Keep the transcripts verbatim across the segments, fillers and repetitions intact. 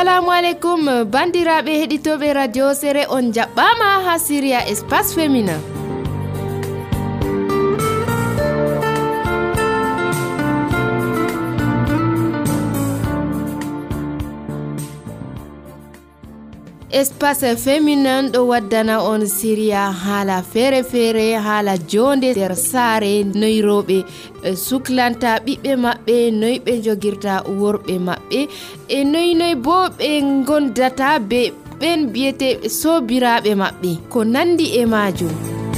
Assalamu alaikum bandiraɓe heɗitoɓe radio sere on jaɓɓama ha Syria espace féminin. Espace féminin do waddana on Syria hala fere fere hala jonde der sare noyrobe suklanta bibbe mabbe noybe jogirta worbe mabbe e noy noy bo be gondata be ben biete sobirabe mabbe ko nandi e majum.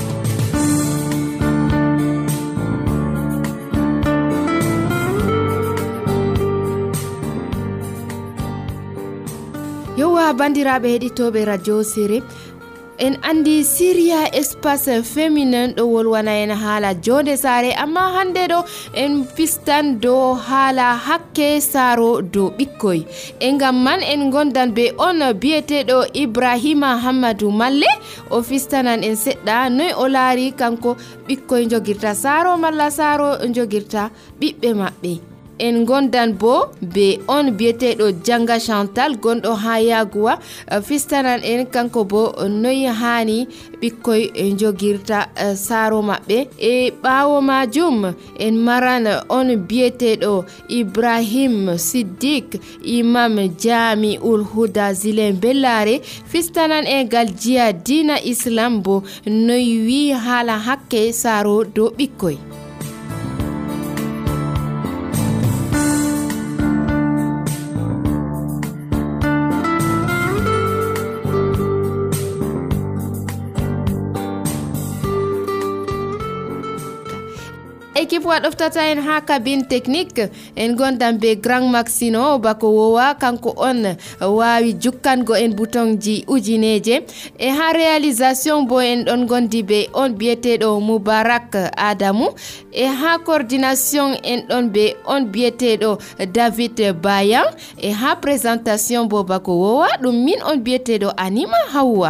Yowa bandiraɓe heɗitoɓe radio sere en andi Syria espace féminin do wolwana en hala jonde sare amma hande do en fistan do hala hakke saro do bikkoy e ngam man en gondan be on biyeteɗo Ibrahima Hammadou Malle o fistanan en sedda noy o laari kanko bikkoy jogirta saro malla saro jogirta bibbe mabbe. En gondan bo be on biyeteɗo Janga Chantal gondo ha Yaguwa fistanan en kanko bo noy hani bikkoy jogirta saro mabbe e bawo majum en maran on biyeteɗo Ibrahim Siddiq imam Jami'ul Huda Zilen Bellare fistanan en gal jiya dina Islam bo noy wi hala hakke saro do bikkoy. Équipe wa doftata en ha cabine technique en gondam be Grand Maxino bako wowa kanko on wawi jukkango en bouton ji ujineje e ha réalisation bo en don gondi be on biyeteɗo Moubarak Adamou e ha coordination en don be on biyeteɗo David Bayan e ha présentation bo bako wowa dum min on biyeteɗo Anima Hawa.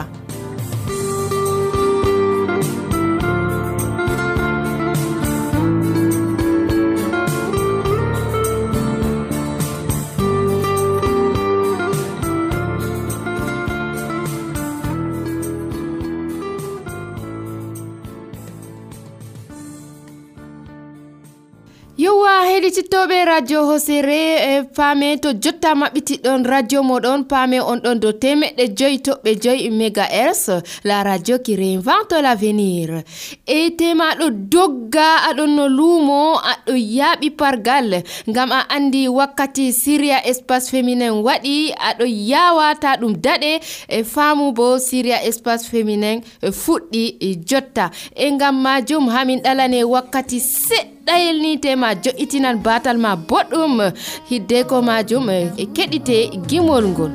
Yowa heɗitoɓe radio hosere e pame to jotta maɓɓiti ɗon radio moɗon pame on ɗon do temeɗɗe joyi toɓɓe joyi mégahertz la radio qui réinvente l'avenir e tema ɗo dogga aɗon no lumo aɗo yaaɓi pargal ngam a andi wakkati Syria espace féminin waɗi aɗo yawata ɗum daɗe e famu bo Syria espace féminin fuɗɗi jotta e ngam majum hamin ɗalane wakkati seɗɗa ɗayel ni tema jo'itinan batal ma boɗɗum hidde ko majum e keɗite gimol ngol.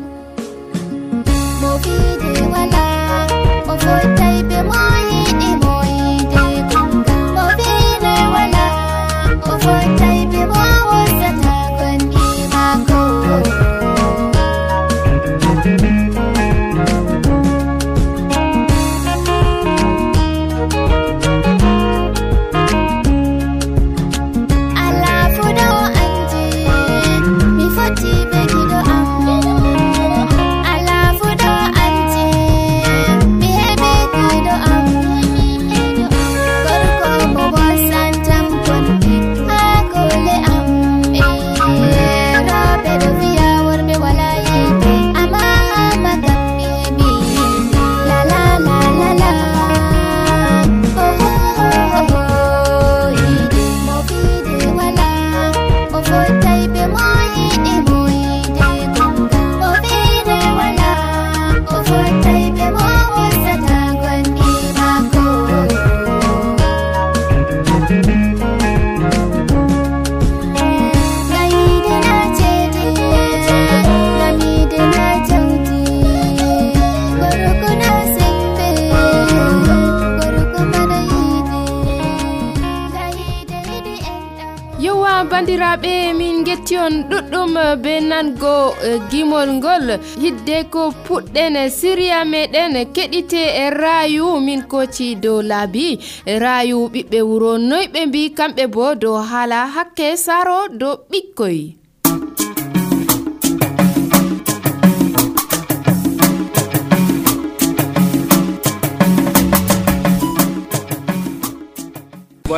bandiraɓe min getti on ɗuɗɗum be nango gimol ngol hidde ko puɗɗen Syria meɗen keɗite e rayu min koci dow laabi rayu ɓiɓɓe wuro noyɓe mbi kamɓe bo dow haala hakke saro dow ɓikkoy.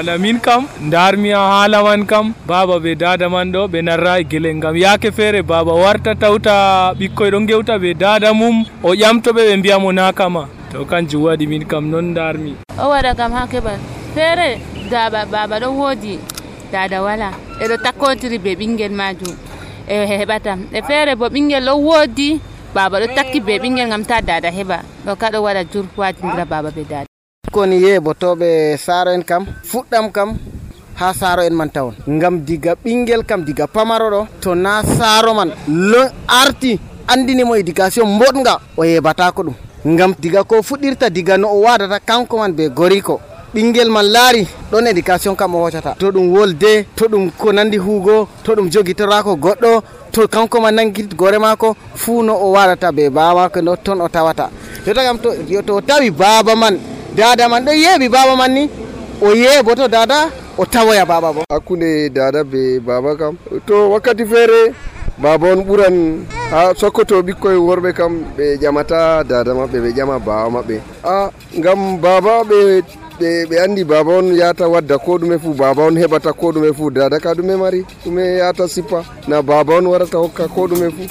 bana min kam darmi hala man kam baba be dada man do be narra gele ngam yake fere baba warta tawta bikkoy do gewta be dada mum o yamto be be biya mo nakama to kanji wadi min kam non darmi o wada kam hake ban fere daba baba do wodi dada wala e do takkotiri be bingel majum e hebatam e fere bo bingel lo wodi baba do takki be bingel ngam ta dada heba do kado wada jur wati ndra baba be dada koni yebo tobe saro en kam fuddam kam ha saro en man tawon ngam diga bingel kam diga pamaro do to na saro man lo arti andini mo education mbodnga o yebata ko dum ngam diga ko fuddirta diga no o wadata kanko man be goriko bingel man laari don education kam o wotata to dum wolde to dum ko nandi hugo to dum jogitorako goddo to kanko man nangi gore mako fu no o wadata be baba ko no ton o tawata to tagam to to tawi baba man dada man do yebi baba man ni o yebo to dada o tawoya baba bo akune dada be baba kam to wakati fere baba on buran ha sokoto bikkoy worbe kam be jamata dada mabbe be jama baba mabbe a ngam baba be be be andi baba on yata wadda ko dume fu baba on hebata ko dume fu dada ka dume mari dume yata sipa na baba on warata hokka ko dume fu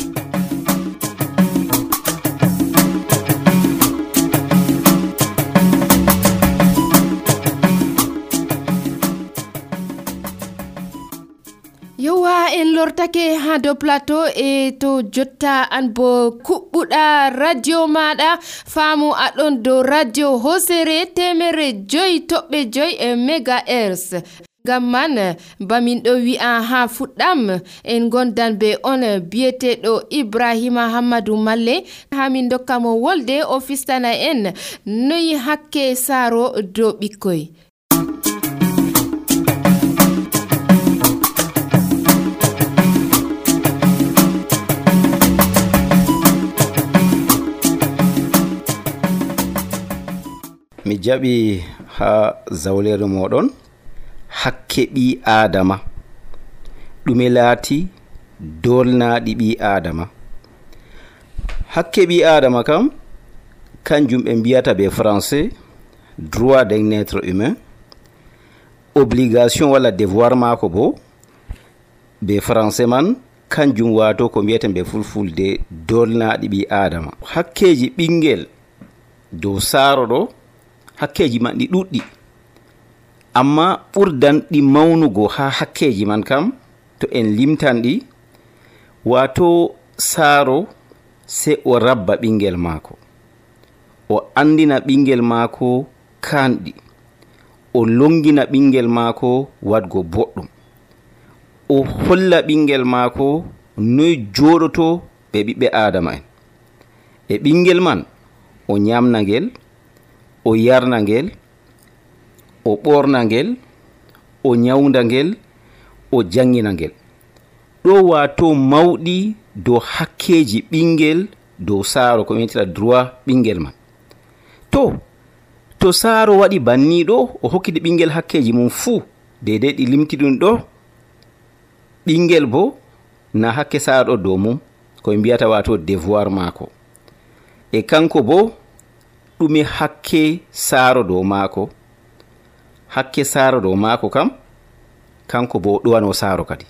yowa en lortake ha do plateau e to jotta an bo kubbuda radio mada famu adon do radio hosere temere joy tobbe joy e megahertz gamman bamin do wi an ha fuddam en gondan be on biete do Ibrahima Hamadou Malle hamin dokkamo wolde office tana en noyi hakke saro do bikkoy mi jabi ha zawlere modon hakke bi adama dume lati dolnaadi bi adama hakke bi adama kam kanjum be biyata be français droit d'un être humain obligation wala devoir mako bo be français man kanjum wato ko biyata be fulfulde dolnaadi bi adama hakkeji bingel do saro do hakkeji man di duddi amma burdan di mawnugo ha hakkeji man kam to en limtandi wato saro se o rabba bingel mako o andina bingel mako kandi o longina bingel mako wadgo boddum o holla bingel mako noy jodoto be bibbe adama en e bingel man o nyamnagel o yarnangel o bornangel o nyaundangel o janginangel do wato mawdi do hakkeji bingel do saro ko metira droit bingel man to to saro wadi banni do o hokkidi bingel hakkeji mum fu dede di limtidun do bingel bo na hakke saro do mum ko mbiyata wato devoir mako e kanko bo dumi hakke saro do mako hakke saro do mako kam kanko bo duwano saro kadi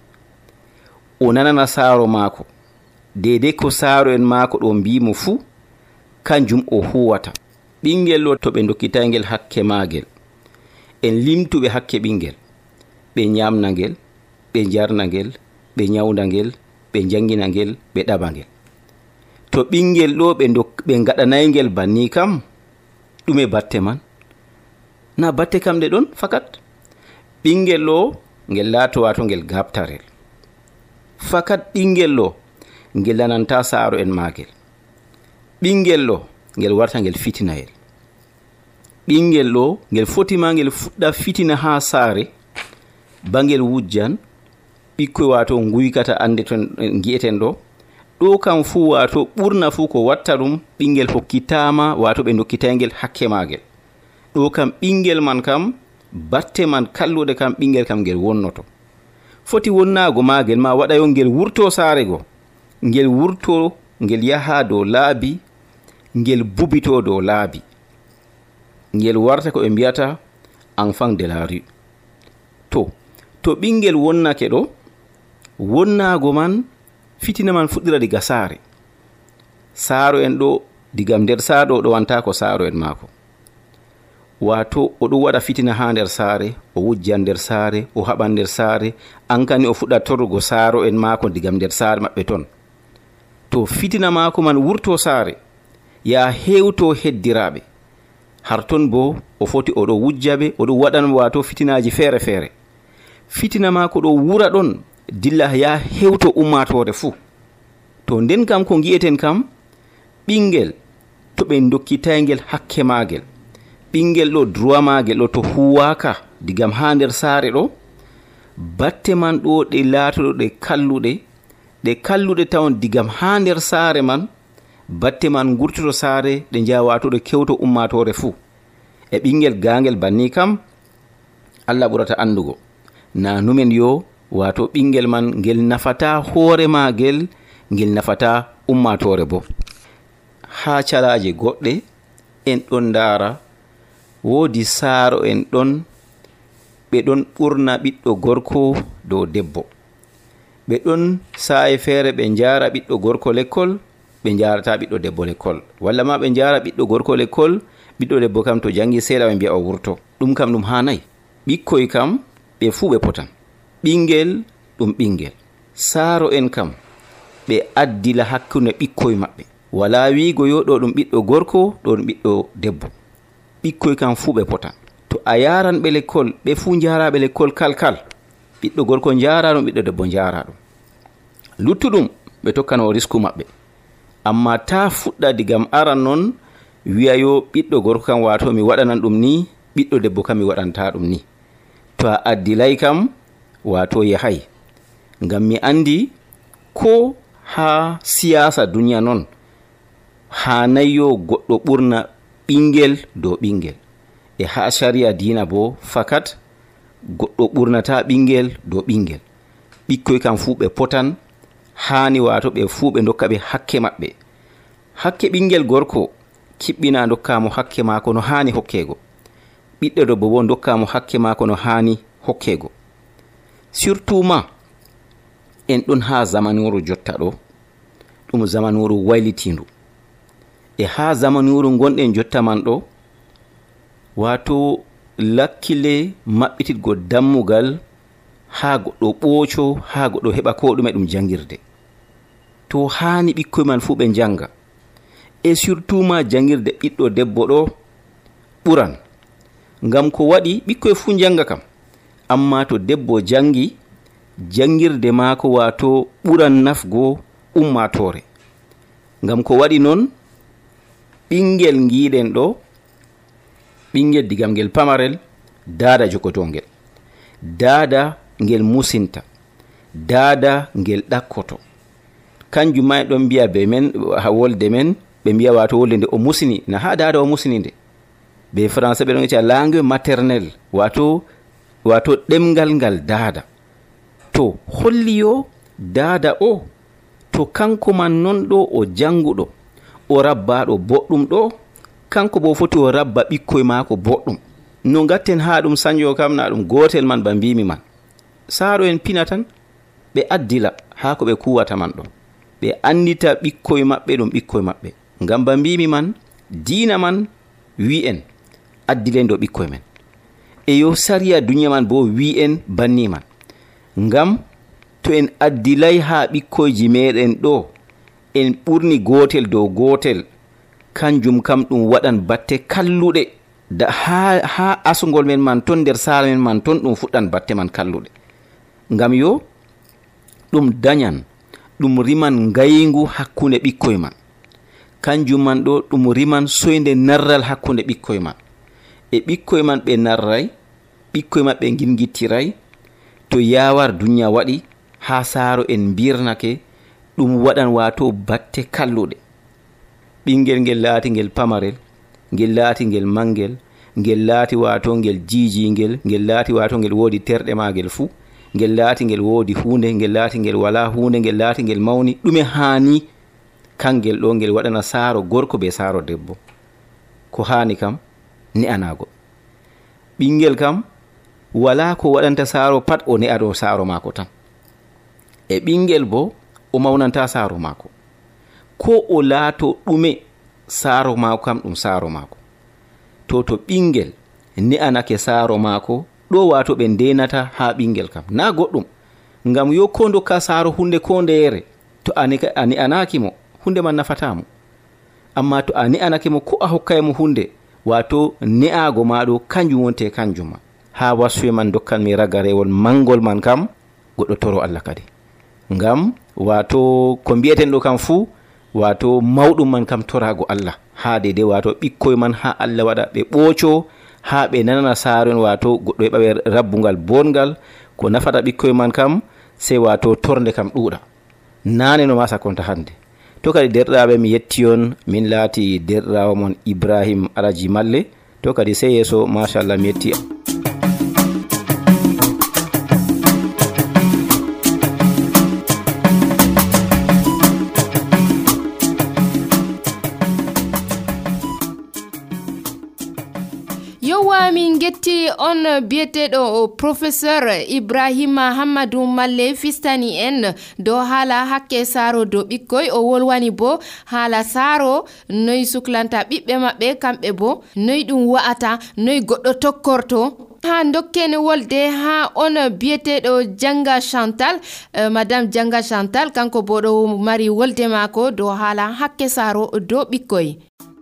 o nanana saro mako dede ko saro en mako do mbimo fu kanjum o huwata bingel lo to be dokkitangel hakke magel en limtube hakke bingel be nyamnangel be jarnangel be nyaundangel be janginangel be dabangel to bingel do be ndok be ngadanayngel banni kam dume batte man na batte kam de don fakat bingel lo ngel lato wato ngel gaptarel fakat bingel lo ngel lananta saro en magel bingel lo ngel warta ngel fitinayel bingel lo ngel fotima ngel fudda fitina ha sare bangel wujjan bikko wato nguykata ande ton ngieten do do kam fu wato burna fu ko watta dum bingel hokkitama wato be dokkitangel hakke magel do kam bingel man kam batte man kallude kam bingel kam ngel wonnoto foti wonnago magel ma wada yo ngel wurto sare go ngel wurto ngel yaha do laabi ngel bubito do laabi ngel warta ko e mbiyata enfant de la rue to to ɓingel wonnake ɗo wonnago man fitina man fuɗɗira diga saare saaro en ɗo digam nder saaro o ɗo wanta ko saaro en maako wato o ɗo waɗa fitina ha nder saare o wujjan nder saare o haɓan nder saare ankani o fuɗɗa torrugo saaro en maako digam nder saare maɓɓe ton to fitina maako man wurto saare ya hewto heddiraɓe har ton bo o foti o ɗo wujjaɓe o ɗo waɗan wato fitinaji feere feere fitina maako ɗo wura ɗon dilla ya hewto ummatore fuu to nden kam ko gi'eten kam ɓingel to ɓe dokkitayngel hakke magel ɓingel ɗo droit magel ɗo to huwaka digam ha nder saare ɗo batte man ɗo ɗe laatoɗo ɗe kalluɗe ɗe kalluɗe tawon digam ha nder saare man batte man gurtoto saare ɗe jawato ɗe kewto ummatore fuu e ɓingel gangel banni kam Allah ɓurata andugo na numen yo wato ɓingel man ngel nafata hoore magel ngel nafata ummatore bo ha calaje goɗɗe en ɗon ndara woodi saaro en ɗon ɓe ɗon ɓurna ɓiɗɗo gorko dow debbo ɓe ɗon sa'e feere ɓe njara ɓiɗɗo gorko l'école ɓe jarata ɓiɗɗo debbo l'école walla ma ɓe njara ɓiɗɗo gorko l'école ɓiɗɗo debbo kam to jangi seeɗa ɓe mbiya o wurto ɗum kam ɗum hanayi ɓikkoy kam ɓe fuu ɓe potan ɓingel ɗum ɓingel saaro en kam ɓe addila hakkunde ɓikkoy maɓɓe wala wiigo yo ɗo ɗum ɓiɗɗo gorko ɗo ɗum ɓiɗɗo debbo ɓikkoy kam fuu ɓe potan to a yaran ɓe l'école ɓe fuu njaraɓe l'école kalkal ɓiɗɗo gorko njara ɗum ɓiɗɗo debbo njara ɗum luttuɗum ɓe tokkano risku maɓɓe amma ta fuɗɗa digam aran non wiya yo ɓiɗɗo gorko kam wato mi waɗanan ɗum ni ɓiɗɗo debbo kam mi waɗanta ɗum ni to a addilay kam wato yahay ngam mi andi ko ha siyasa duniya non ha nayyo goɗɗo ɓurna ɓingel dow ɓingel e ha sharia dina bo fakat goɗɗo ɓurnata ɓingel dow ɓingel ɓikkoy kam fuu ɓe potan hani wato ɓe fuu ɓe dokka ɓe hakke maɓɓe hakke ɓingel gorko kiɓɓina dokkamo hakke mako no hani hokkego ɓiɗɗo debbo bo dokkamo hakke mako no hani hokkego surtout ma en ɗon ha zamanuru jotta ɗo ɗum zamanuru waylitindu e ha zamanuru gonɗen jotta man ɗo wato lakkile maɓɓitirgo dammugal ha goɗɗo ɓooco ha goɗɗo heɓa ko ɗume ɗum jangirde to hani ɓikkoy man fuu ɓe janga e surtout ma jangirde ɓiɗɗo debbo ɗo ɓuran ngam ko waɗi ɓikkoy fuu janga kam amma to debbo jangi jangirde maako wato ɓuran nafgo ummatore ngam ko waɗi non ɓingel ngiɗen ɗo ɓingel digam ngel pamarel dada jokotongel dada ngel musinta dada ngel ɗakkoto kanjum ma ɗon mbiya be men ha wolde men ɓe mbiya wato wolde nde o musini na ha dada o musini nde be français ɓe ɗon ecca langue maternelle wato wato ɗemgal ngal dada to holli yo dada o to kanko man non ɗo o janguɗo o rabbaɗo boɗɗum ɗo kanko bo foti o rabba ɓikkoy maako boɗɗum no gatten ha ɗum sanjo kam na ɗum gotel man ba mbimi man saaro en pina tan ɓe addila ha ko ɓe kuwata man ɗo ɓe andita ɓikkoy maɓɓe ɗum ɓikkoy maɓɓe ngam ba mbimi man diina man wi en addilen do ɓikkoy men e yo sariya duniya man bo wi en banni man ngam to en addilay ha ɓikkoyji meɗen ɗo en ɓurni gotel dow gotel kanjum kam ɗum waɗan batte kalluɗe da ha, ha asugol men man ton nder saara men man ton ɗum fuɗɗan batte man kalluɗe ngam yo ɗum dañan ɗum riman ngaygu hakkunde ɓikkoy man kanjum man ɗo ɗum riman soyde narral hakkunde ɓikkoy man e ɓikkoy man ɓe narray ɓikkoy maɓɓe gingittiray to yawar duniya waɗi ha saaro en birnake ɗum waɗan wato batte kalluɗe ɓingel ngel laati ngel pamarel ngel laati ngel mangel ngel laati wato ngel jijingel ngel laati wato ngel woodi terɗe magel fuu ngel laati ngel woodi hunde ngel laati ngel wala hunde ngel laati ngel mawni ɗume hani kangel ɗo ngel waɗana saaro gorko be saaro debbo ko hani kam ni anago ɓingel kam wala ko waɗanta saaro pat o ne'a dow saaro maako tan e ɓingel bo o mawnanta saaro maako ko o laato ɗume saaro maako kam ɗum saaro maako to to ɓingel ne'anake saaro maako ɗo wato ɓe ndenata ha ɓingel kam na goɗɗum ngam yo ko dokka saaro hunde ko ndeyere to a ne'anaki mo hunde man nafatamo amma to a ne'anake mo ko a hokkay mo hunde wato ne'ago maɗo kanjum wonte kanjum ma ha wasfe man dokkan mi ragarewol mangol man kam goɗɗo toro Allah kadi ngam wato ko mbiyeten ɗo kam fuu wato mawɗum man kam torago Allah ha dede wato ɓikkoy man ha Allah waɗa ɓe ɓooco ha ɓe nanana saaren wato goɗɗo heɓaɓe rabbungal bongal ko nafata ɓikkoy man kam sey wato torde kam ɗuuɗa nane no masa konta hande to kadi derɗaɓe mi yetti on min laati derɗawo mon Ibrahim Alaji Malle to kadi sey yeso machallah mi yetti min getti on biyeteɗo professeur Ibrahima Hammadou Malle fistani en do haala hakke saaro do ɓikkoy o wolwani bo haala saaro noy suklanta ɓiɓɓe maɓɓe kamɓe bo noy ɗum wa'ata noy goɗɗo tokkorto ha dokkene wolde ha on biyeteɗo Janga Chantal uh, madame Janga Chantal kanko bo ɗo mari wolde mako do haala hakke saaro do ɓikkoy.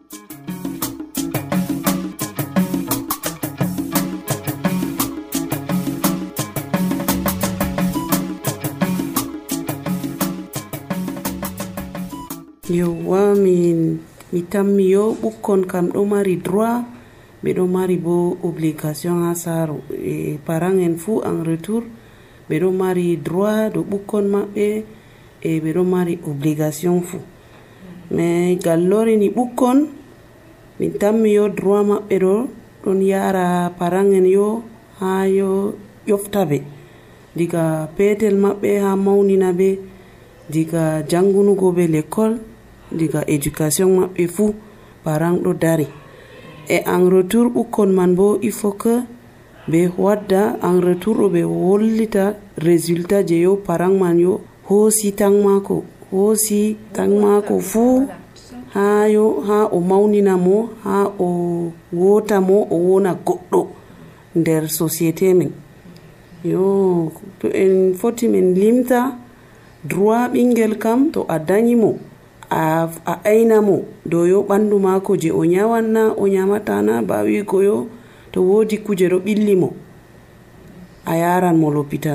Yowwa min mi tammi yo ɓukkon kam ɗo mari droit ɓe ɗo mari bo obligation ha saaro e parent en fou en retour ɓe ɗo mari droit do ɓukkon maɓɓe e ɓe ɗo mari obligation fou mais gallorini ɓukkon min tammi yo droit maɓɓe ɗo ɗon yara parent en yo ha yo ƴofta ɓe diga petel maɓɓe ha mawnina ɓe diga jangunugo ɓe l'école diga éducation maɓɓe fou parent ɗo dari e en retour ɓukkon man bo il faut que ɓe wadda en retour ɗo ɓe wollita résultat je yo parent man yo hoosi tan mako hoosi tan mako fou ha yo ha o mawnina mo ha o wota mo o wona goɗɗo nder société men yo to en foti min limta droit ɓingel kam to a dañi mo a ayna mo do yo ɓandu mako je o nyawanna o nyamatana bawi ko yo to wodi kuje ɗo ɓilli mo a yaran mo l'hôpital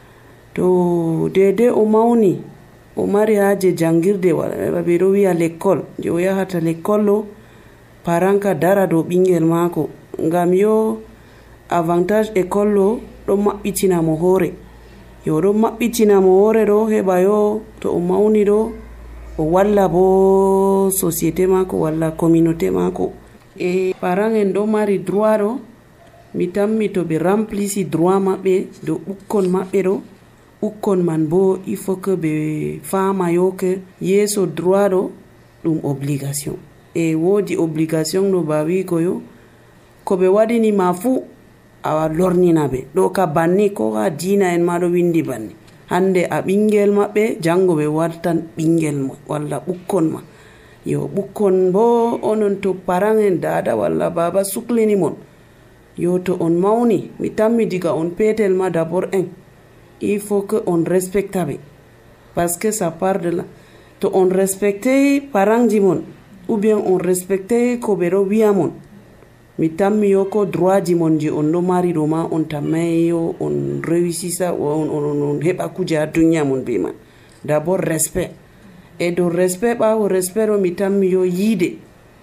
to dede o mawni o mari haje jangirde wala ɓe ɗo wiya l'école je o yahata l'école ɗo paranka dara do ɓingel mako ngam yo avantage école ɗo ɗo maɓɓitina mo hoore yo ɗo maɓɓitina mo hoore ɗo heɓa yo to o mawni ɗo o walla bo société mako walla communauté mako e parent en ɗo mari droit ɗo mi tammi to ɓe remplisi droit maɓɓe do ɓukkon maɓɓe ɗo ɓukkon man bo il faut que ɓe fama yo ke yeeso droit ɗo ɗum obligation e woodi obligation ɗo bawi ko yo ko ɓe waɗini ma fuu awa lornina ɓe ɗo ka banni ko ha diina en ma ɗo windi banni hande a ɓingel maɓɓe jango ɓe wartan ɓingel ma walla ɓukkon ma yo ɓukkon bo onon to parent en dada walla baba suklini mon yo to on mawni mi tammi diga on petel ma d'abord en il faut que on respecta ɓe parce que ça part de là to on respecte parent ji mon ou bien on respecte ko ɓe ɗo wiya mon mi tammi yo ko droit ji mon je on ɗo mari ɗo ma on tammay yo on réussisa on, on, on heɓa kuje ha duniya mon be man d'abord respect e do respect ɓawo respect ɗo mi tammi yo yiide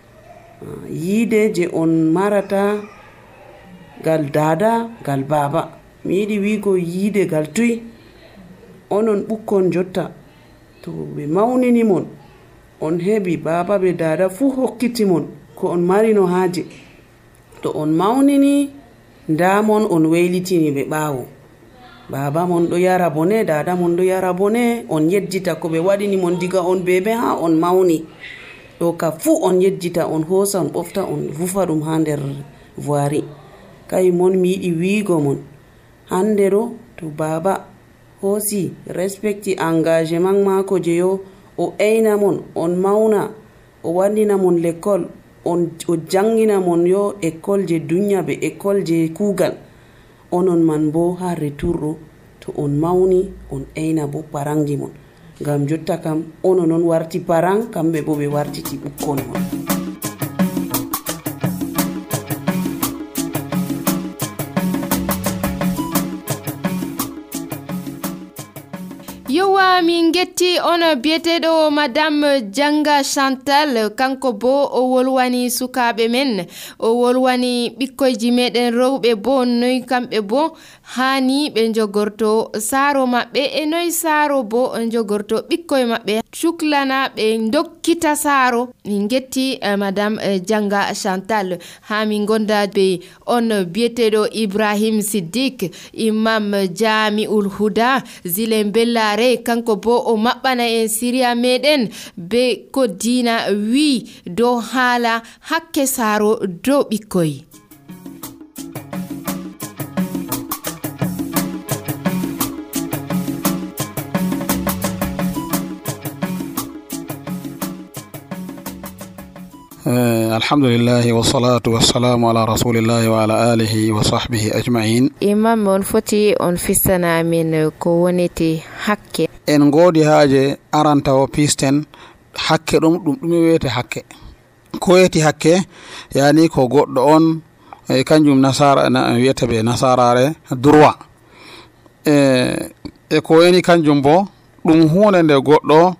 yiide je on marata gal dada gal baba mi yiɗi wigo yiide gal tuy onon ɓukkon jotta to ɓe mawnini mon on heɓi baba ɓe dada fuu hokkiti mon ko on marino haaje to on mawnini nda mon on weylitini ɓe ɓaawo baba mon ɗo yara bone dada mon ɗo yara bone on yejjita ko ɓe waɗini mon diga on bebe ha on mawni ɗo ka fuu on yejjita on hoosa on ɓofta on vufa ɗum ha nder voiri kay mon mi yiɗi wiigo mon hande ɗo to baba hosi respecti engagement mako je yo o eyna mon on mauna o wandina mon l'école on o jangina mon yo école je dunya be école je kugal onon man bo ha retour ɗo to on mauni on eyna bo parangi mon ngam jotta kam ono non warti parang kamɓe bo ɓe wartiti ɓukkon mon. yowa min getti on biyeteɗo madame Janga Chantal kanko bo o wolwani sukaɓe men o wolwani ɓikkoyji meɗen rewɓe bo noy kamɓe bo hani ɓe jogorto saaro maɓɓe e noy saaro bo jogorto ɓikkoye maɓɓe cuklana ɓe dokkita saaro. min getti uh, madame uh, Janga Chantal ha min gonda be on biyeteɗo Ibrahim Siddiq imam Jami'ul Huda Zile Bellare kanko bo o maɓɓana en siriya meɗen be ko dina wi dow haala hakke saaro dow ɓikkoy. alhamdulillahi wassalatu wassalamu ala rasulillahi wa ala alihi wa sahbihi ajma'in. imam on foti on fistana amin ko wonete hakke. en godi haaje aranta o pisten hakke ɗum ɗum ɗum wiyete hakke ko yeti hakke yani ko goɗɗo on e kanjum nasara na wiyete be nasarare droit e e ko woni kanjum bo ɗum hunde nde goɗɗo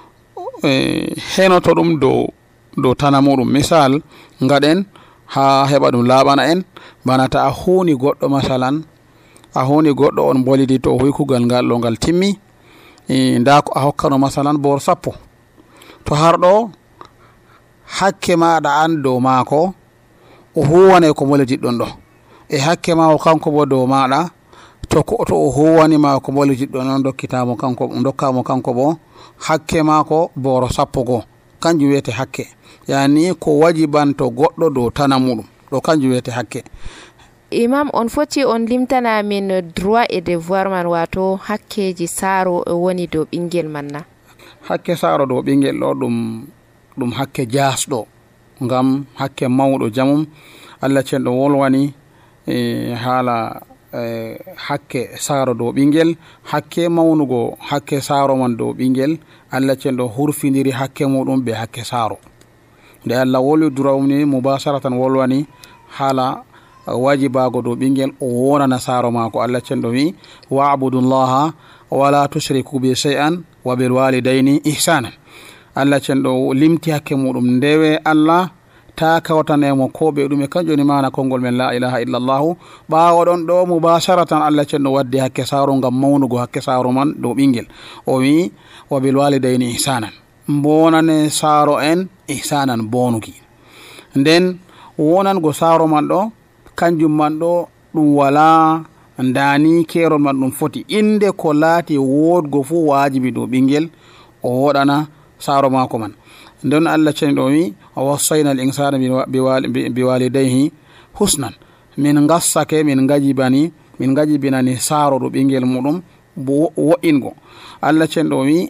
e henoto ɗum dow dow tana muɗum. misal ngaɗen ha heɓa ɗum laaɓana en bana ta a huuni goɗɗo masalan a huuni goɗɗo on bolidi to huy kugal ngal ɗo ngal timmi e nda ko a hokkano masalan bor sappo to harɗo hakke maɗa an dow maako o huwane ko bolediɗɗon ɗo e hakke ma o kanko bo dow maɗa to ko to o huwanima ko bolediɗɗo non dokkitamo kanko dokkamo kanko bo hakke maako boro sappo goo kanjum wiyete hakke yani ko wajibanto goɗɗo dow tana muɗum ɗo kanjum wiyete hakke. imam on foti on limtana min droit et devoir man wato hakkeji saaro woni dow ɓingel man na. hakke saaro dow ɓingel ɗo ɗum ɗum hakke jasɗo ngam hakke mawɗo jamum Allah cenɗo wolwani e haala e hakke saaro dow ɓingel hakke mawnugo hakke saaro man dow ɓingel Allah cenɗo hurfindiri hakke muɗum be hakke saaro nde Allah wolwi durawni mubasharatan wolwani haala wajibago dow ɓingel o wonana saaro maako. Allah cenɗo wi wa'budullaha wala tushriku bi shay'an wa bil walidayni ihsanan. Allah cenɗo limti hakke muɗum ndewe Allah ta kawtanemo ko ɓe ɗum e kanjum ni mana konngol men la ilaha illallahu ɓawo ɗon ɗo mubasharatan Allah cenɗo waddi hakke saaro ngam mawnugo hakke saaro man dow ɓingel o wi wa bil walidayni ihsanan bonane saaro en ihsanan bonuki nden wonango saaro man ɗo kanjum man ɗo ɗum wala ndani kerol man ɗum foti inde ko laati wodgo fu wajibi dow ɓingel o woɗana saaro maako man. nden Allah ceni ɗo wi wassayna al insana biwalidayhi husnan min gassake min gajibani min gajibinani saaro ɗo ɓingel muɗum bo wo'ingo. Allah ceni ɗo wi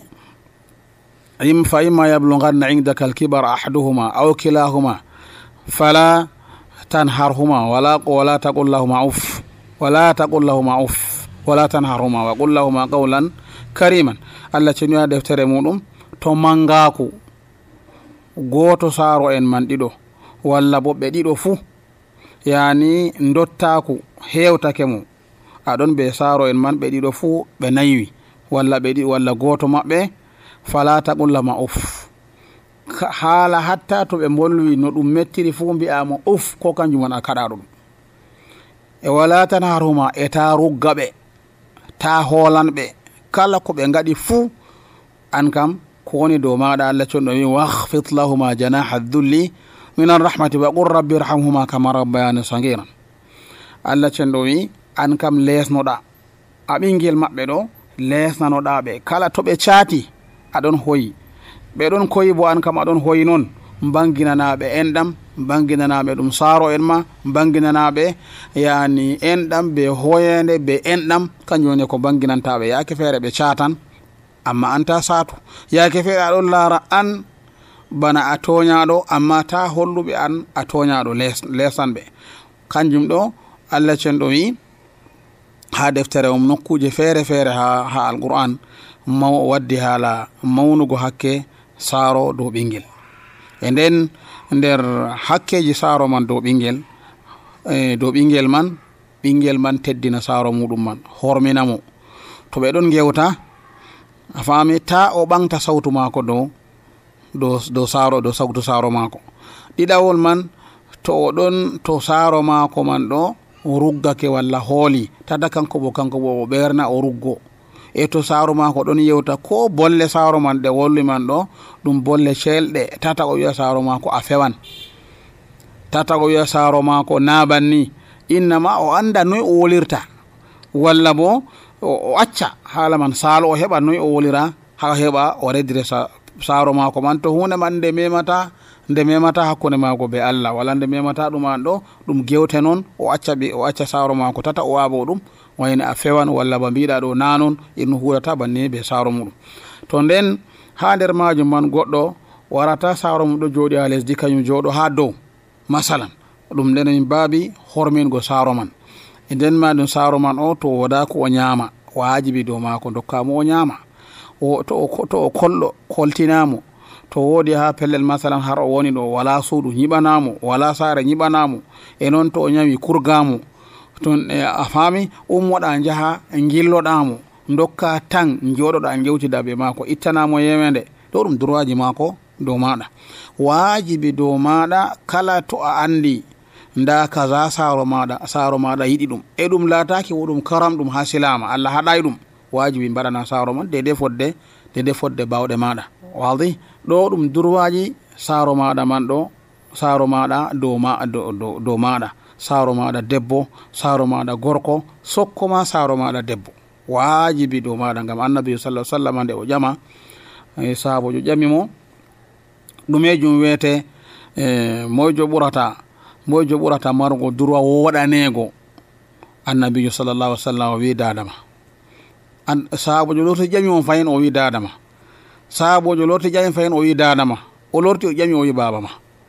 im fa imma yablughanna indaka alkibara ahaduhuma aw kilahuma fala tanharhuma wala wala taqul lahuma uff wala taqul lahuma uff wala tanharhuma wa qul lahuma qawlan kariman. Allah ceni ya deftere muɗum to mangaku goto saaro en man ɗiɗo walla bo ɓe ɗiɗo fuu yani dottaku hewtake mo aɗon be saaro en man ɓe ɗiɗo fuu ɓe naywi walla ɓe ɗi walla goto maɓɓe fala taqullama uff haala hatta to ɓe bolwi no ɗum mettiri fuu mbiyamo uff ko kanjum man a kaɗa ɗum e wala tan harhuma e ta rugga ɓe ta hoolanɓe kala ko ɓe ngaɗi fuu an kam ko woni dow maɗa Allah conɗo wi wahfit lahuma janaha dhulli min arrahmati wa qur rabbi irhamhuma kama rabbayani sagiran. Allah cenɗo wi an kam lesnoɗa a ɓingel maɓɓe ɗo lesnanoɗa ɓe kala to ɓe caati aɗon hoyi ɓe ɗon koyi bo an kam aɗon hoyi noon banginanaɓe enɗam banginanaɓe ɗum saaro en ma banginanaɓe yani enɗam be hoyende be enɗam kanjum woni ko banginantaɓe yaake feere ɓe catan amma anta satu yaake feere aɗon laara an bana a toñaɗo amma ta holluɓe an a toñaɗo lesanɓe kanjum ɗo Allah cenɗo wi ha deftere um nokkuje feere feere ha, ha alquran maw waddi haala mawnugo hakke saaro dow ɓinguel e nden nder hakkeji saaro man dow ɓinguel e dow ɓinguel man ɓinguel man teddina saaro muɗum man horminamo to ɓe ɗon gewta a faami ta o ɓangta sawtu maako dow dow dow saaro dow sawtu saaro maako ɗiɗawol man to o ɗon to saaro maako man ɗo o ruggake walla hooli tata kanko bo kanko bo o ɓerna o ruggo e to saaro maako ɗon yewta ko bolle saaro man ɗe wolli man ɗo ɗum bolle celɗe tata o wiya saaro maako a fewan tata o wiya saaro maako naban ni innama o anda noy o wolirta walla bo o acca haala man saalo o heɓa noy o wolira ha heɓa o reddire saaro maako man to hunde man nde memata nde memata hakkunde maako be Allah walla nde memata ɗum an ɗo ɗum gewte noon o acca ɓe o acca saaro maako tata o waabo ɗum wayne a fewan walla ba mbiɗa ɗo nanon inno hurata banni be saaro muɗum to nden ha nder majum man goɗɗo warata saaro mum ɗo jooɗi ha lesdi kañum jooɗo ha dow masalan ɗum nden min baabi hormingo saaro man e nden ma ɗum saaro man o to woda ko o ñaama waajibi dow maako dokkamo o ñaama o to o to o kolɗo koltinamo to woodi ha pellel masalan har o woni ɗo wala suudu ñiɓanamo wala saare ñiɓanamo e noon to o ñawi kurgamo ton e a faami ummoɗa jaha gilloɗamo dokka tan jooɗoɗa gewtida be maako ittanamo yewende ɗo ɗum droitji maako dow maɗa waajibi dow maɗa kala to a andi nda kaza saaro maɗa saaro maɗa yiɗi ɗum e ɗum laataki woɗum karam ɗum ha silama Allah haɗay ɗum waajibi mbaɗana saaro man dede fodde dede fodde bawɗe maɗa wadi ɗo ɗum droitji saaro maɗa man ɗo saaro maɗa dow ma dow dow maɗa saaro maɗa debbo saaro maɗa gorko sokkoma saaro maɗa debbo waajibi dow maɗa ngam annabi sallallahu alaihi wasallam nde o ƴama e saabojo ƴamimo ɗumejum wiyete e moyjo ɓurata moyjo ɓurata margo droit woɗanego annabijo sallallahu alaihi wasallam o wi dadama an saabojo lorti ƴami on fayin o wi dadama saabojo lorti ƴami fayin o wi dadama o lorti o ƴami o wi babama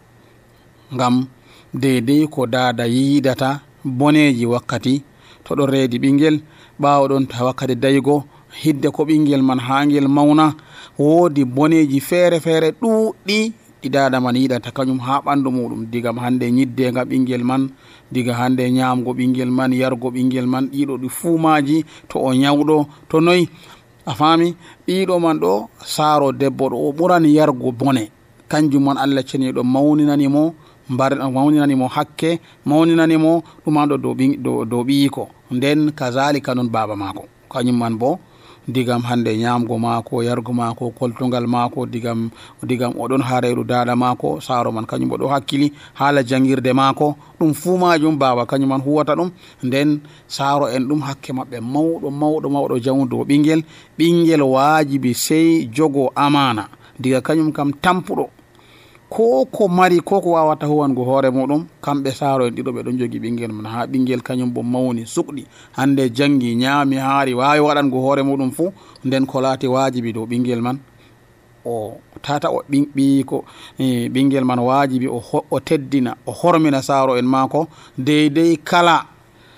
ngam deydey ko dada yiidata boneji wakkati to ɗon reedi ɓinguel ɓawo ɗon ta wakkati daygo hidde ko ɓinguel man ha ngel mawna woodi boneji feere feere ɗuuɗɗi ɗi dada man yiɗata kañum ha ɓandu muɗum digam hande ñiddega ɓinguel man diga hande ñamgo ɓinguel man yargo ɓinguel man ɗiɗo ɗi fuumaji to o ñawɗo to noyi a faami ɗiɗo man ɗo saaro debbo ɗo o ɓurani yargo bone kanjum man Allah ceniɗo mawninanimo mbar mawninanimo hakke mawninanimo ɗumanɗo dow dow ɓiyiko nden kazalika noon baba mako kañum man bo digam hande ñamgo mako yargo mako koltugal mako digam digam oɗon ha reyɗu dada mako saaro man kañum bo ɗo hakkili haala jangirde mako ɗum fuu majum baba kañum man huwata ɗum nden saaro en ɗum hakke maɓɓe mawɗo mawɗo mawɗo jamu dow ɓinguel ɓinguel waajibi sey jogo amana diga kañum kam tampuɗo ko ko mari ko ko wawata huwango hoore muɗum kamɓe saaro en ɗiɗo ɓe ɗon jogi ɓinguel man ha ɓinguel kañum bo mawni suqɗi hande jangi ñaami haari wawi waɗango hoore muɗum fuu nden ko laati waajibi dow ɓinguel man o tata o ɓi ko ɓinguel man waajibi o, o teddina o hormina saaro en maako deydey kala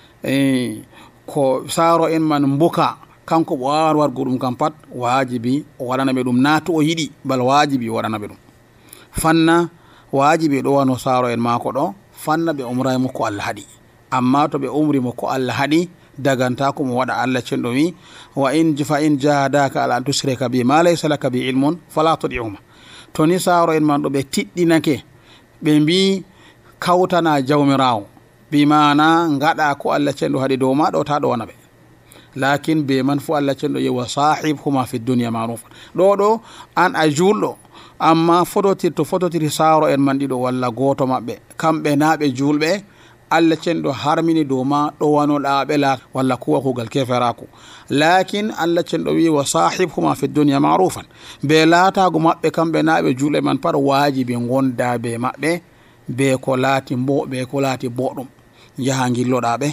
e ko saaro en man mbuka kanko ɓo wawan wargo ɗum kam pat waajibi o waɗana ɓe ɗum naatu o yiɗi bal waajibi o waɗana ɓe ɗum fanna waajibi ɗo wano saaro en maako ɗo fanna ɓe umraymo ko Allah haɗi amma to ɓe umrimo ko Allah haɗi daganta ko mo waɗa Allah cenɗo wi wa in fa in jahadaka ala an tushrika bi ma laysa laka bi ilmun fala tuɗihuma to ni saaro en man ɗo ɓe tiɗɗinake ɓe mbi kawtana jawmirawo bimana ngaɗa ko Allah cenɗo haɗi dow ma ɗo ta ɗo wana ɓe lakin be man fu Allah cenɗo yi wa sahib huma fi dunia marufa ɗo ɗo an a julɗo amma fototir to fototiri saaro en man ɗiɗo walla goto maɓɓe kamɓe naɓe julɓe allah cenɗo harmini dow ma ɗowanoɗa ɓela walla kuwa kugal keferaku lakin allah cenɗo wi wa sahibhuma fi dunia marufan be laatago maɓɓe kamɓe naɓe juuɗe man pat wajibi gonda be maɓɓe be ko laati mbo be ko laati boɗɗum jaha gilloɗaɓe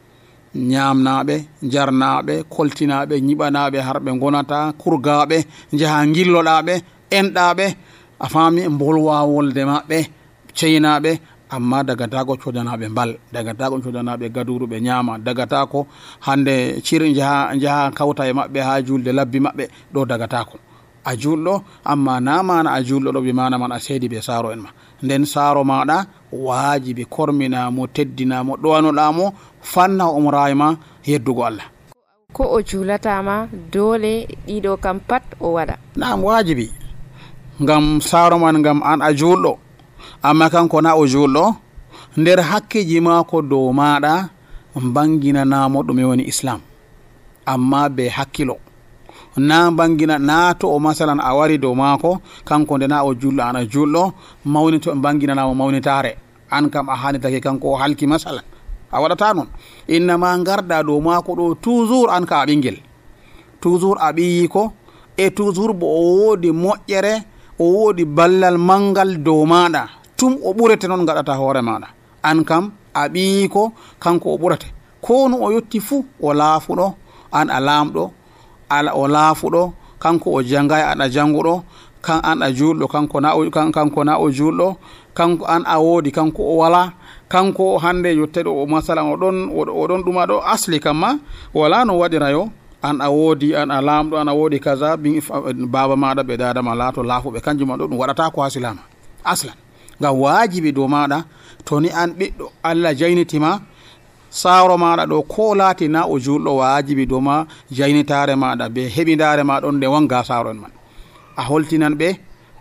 ñamnaɓe jarnaɓe koltinaɓe ñiɓanaɓe harɓe gonata kurgaɓe jaha gilloɗaɓe enɗaɓe a fami bolwa wolde maɓɓe ceynaɓe amma dagatako codanaɓe mbal dagatako codanaɓe gaduru ɓe ñama dagatako hande cir jaha jaha kawta e maɓɓe ha julde labbi maɓɓe ɗo dagatako a julɗo amma namana a julɗo ɗo wimana man a seedi ɓe saaro en ma nden saaro maɗa wajibi korminamo teddinamo ɗowanoɗamo fanna umraye ma yeddugo allah ko o juulatama dole ɗiɗo kam pat o waɗa nam wajibi ngam saaro man ngam an a julɗo amma kanko na o julɗo nder hakkeji mako dow maɗa banginanamo ɗume woni islam amma be hakkilo na bangina na to o masalan a wari dow mako kanko nde na o julɗo an a julɗo mawnito banginanamo mawnitare an kam a hanitake kanko o halki masalan a waɗata noon innama garɗa dow mako ɗo toujours an ka a ɓinguel toujours a ɓiyi ko e toujours bo o woodi moƴƴere o woodi ballal mangal dow maɗa tum o ɓurete noon gaɗata hoore maɗa an kam a ɓiyi ko kanko o ɓurete ko no o yetti fuu o laafuɗo an a laamɗo ala o laafuɗo kanko o jangay an a janguɗo kan an a julɗo kanko na o kanko na o julɗo kanko an a woodi kanko o wala kanko hande yetteɗo o masalan oɗon oɗon ɗuma ɗo asli kamma wala no waɗirayo an a woodi an a laamɗo an a woodi kaza baba maɗa ɓe dadama laato laafuɓe kanjuma ɗo ɗum waɗata ko ha silama aslan ngam wajibi dow maɗa to ni an ɓiɗɗo allah jaynitima saaro maɗa ɗo ko laati na o julɗo wajibi dow ma jaynitare maɗa be heɓidare ma ɗon nde wonga saaro en man a holtinan ɓe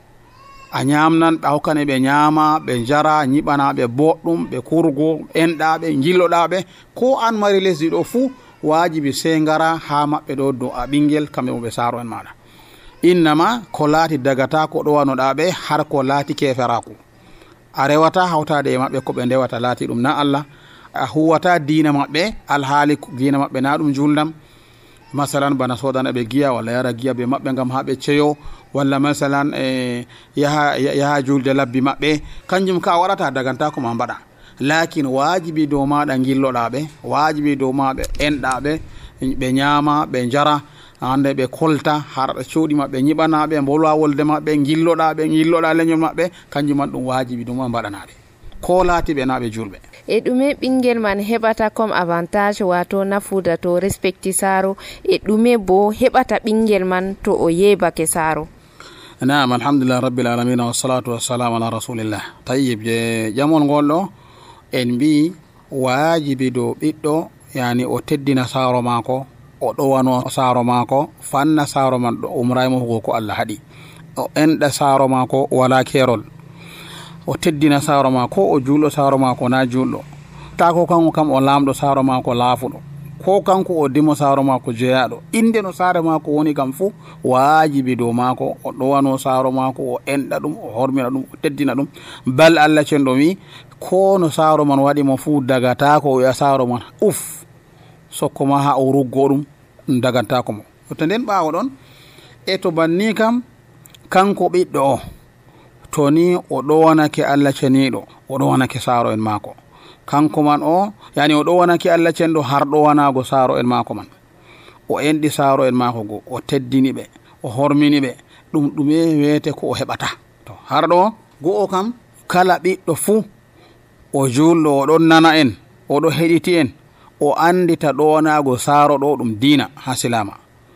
a ñamnan ɓe a hokkane ɓe ñaama ɓe jara ñiɓanaɓe boɗɗum ɓe kurgo enɗaɓe jilloɗaɓe ko an mari lesdi ɗo fuu wajibi sey ngara ha maɓɓe ɗo dow a ɓinguel kamɓe mo ɓe saaro en maɗa innama ko laati dagata ko ɗowanoɗaɓe har ko laati keferaku a rewata hawtade e maɓɓe ko ɓe ndewata laati ɗum na allah a huwata diina maɓɓe alhaali diina maɓɓe na ɗum juldam masalan bana sodana ɓe giya walla yara giya be maɓɓe ngam ha ɓe ceyo walla masalan e yaha yaha julde labbi maɓɓe kanjum ka waɗata daganta ko ma mbaɗa lakin wajibi dow maɗa gilloɗaɓe wajibi dow maɓe enɗaɓe ɓe ñaama ɓe jara hande ɓe kolta harɗa cuuɗi maɓɓe ñiɓanaɓe bolwa wolde maɓɓe gilloɗaɓe gilloɗa leñol maɓɓe kanjum man ɗum wajibi ɗum ma mbaɗanaɓe ko laatiɓe naɓe julɓe e ɗume ɓinguel man heɓata comme avantage wato nafuda to respecti saaro e ɗume bo heɓata ɓinguel man to o yebake saaro nam alhamdulillah rabbil alamina wassalatu wassalamu ala rasulillah tayyib je jamol ngol ɗo en mbi wajibi dow ɓiɗɗo yani o teddina saaro maako o ɗowano saaro maako fanna saaro man ɗo umraymo hugo ko allah haɗi o enɗa saaro maako wala kerol o teddina saaro maako o julɗo saaro maako na julɗo ta ko kanko kam o laamɗo saaro maako laafuɗo ko kanko o dimo saaro maako jeyaɗo inde no saare maako woni kam fuu wajibi dow maako o ɗowano saaro maako o enɗa ɗum o hormina ɗum o teddina ɗum bal allah cenɗo wi ko no saaro man waɗimo fuu dagata ko o wiya saaro man uf sokko ma ha o ruggo ɗum ɗum dagantako mo to nden ɓawo ɗon e to banni kam kanko ɓiɗɗo o to ni o ɗowanake allah ceniɗo o ɗowanake saaro en maako kanko man o yani o ɗowanake allah cenɗo har ɗowanago saaro en maako man o enɗi saaro en maako go o teddini ɓe o hormini ɓe ɗum ɗume wiyete ko o heɓata to har ɗo go'o kam kala ɓiɗɗo fuu o julɗo o ɗon nana en oɗo heɗiti en o andita ɗowanago saaro ɗo ɗum diina ha silama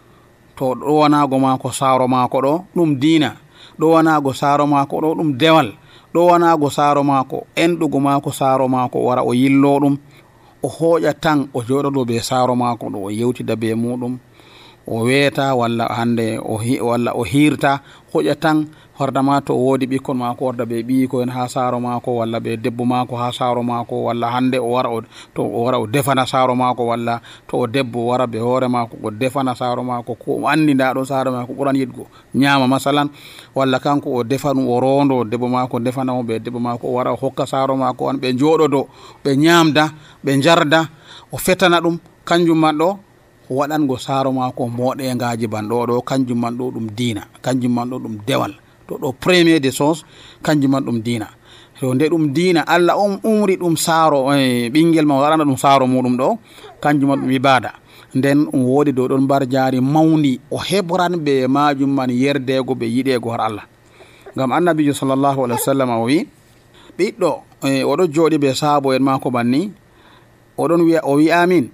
to ɗowanago maako saaro maako ɗo ɗum diina ɗowanago saaro maako ɗo ɗum dewal ɗowanago saaro maako enɗugo maako saaro maako wara o yillo ɗum o hooƴa tan o joɗoɗo be saaro maako ɗo o yewtida be muɗum o weeta walla hande o walla o hirta hoƴa tan hordama to woodi ɓikkon maako orda ɓe ɓii ko en ha saaro maako walla ɓe debbo maako ha saaro maako walla hande o wara to o wara o defana saaro maako walla to o debbo wara ɓe hoore maako o defana saaro maako ko o andi nda ɗo saaro maako ɓuran yiɗgo ñaama masalan walla kanko o defa ɗum o rondo debbo maako defana mo ɓe debbo maako o wara o hokka saaro maako on ɓe jooɗodo ɓe ñamda ɓe jarda o fetana ɗum kanjum man ɗo waɗango saaro maako moɗengaji ban ɗo ɗo kanjum man ɗo ɗum diina kanjum man ɗo ɗum dewal to ɗo premier des choses kanjum man ɗum diina to nde ɗum diina Allah on umri ɗum saaro ɓinguel ma waɗana ɗum saaro muɗum ɗo kanjum man ɗum ibada nden ɗum woodi dow ɗon mbar jaari mawni o hebran ɓe majum man yerdego ɓe yiɗego har Allah ngam annabijo sallllahu alayhi wa sallam o wi ɓiɗɗo oɗo jooɗi ɓe saabo en mako banni oɗon wiya o wi amin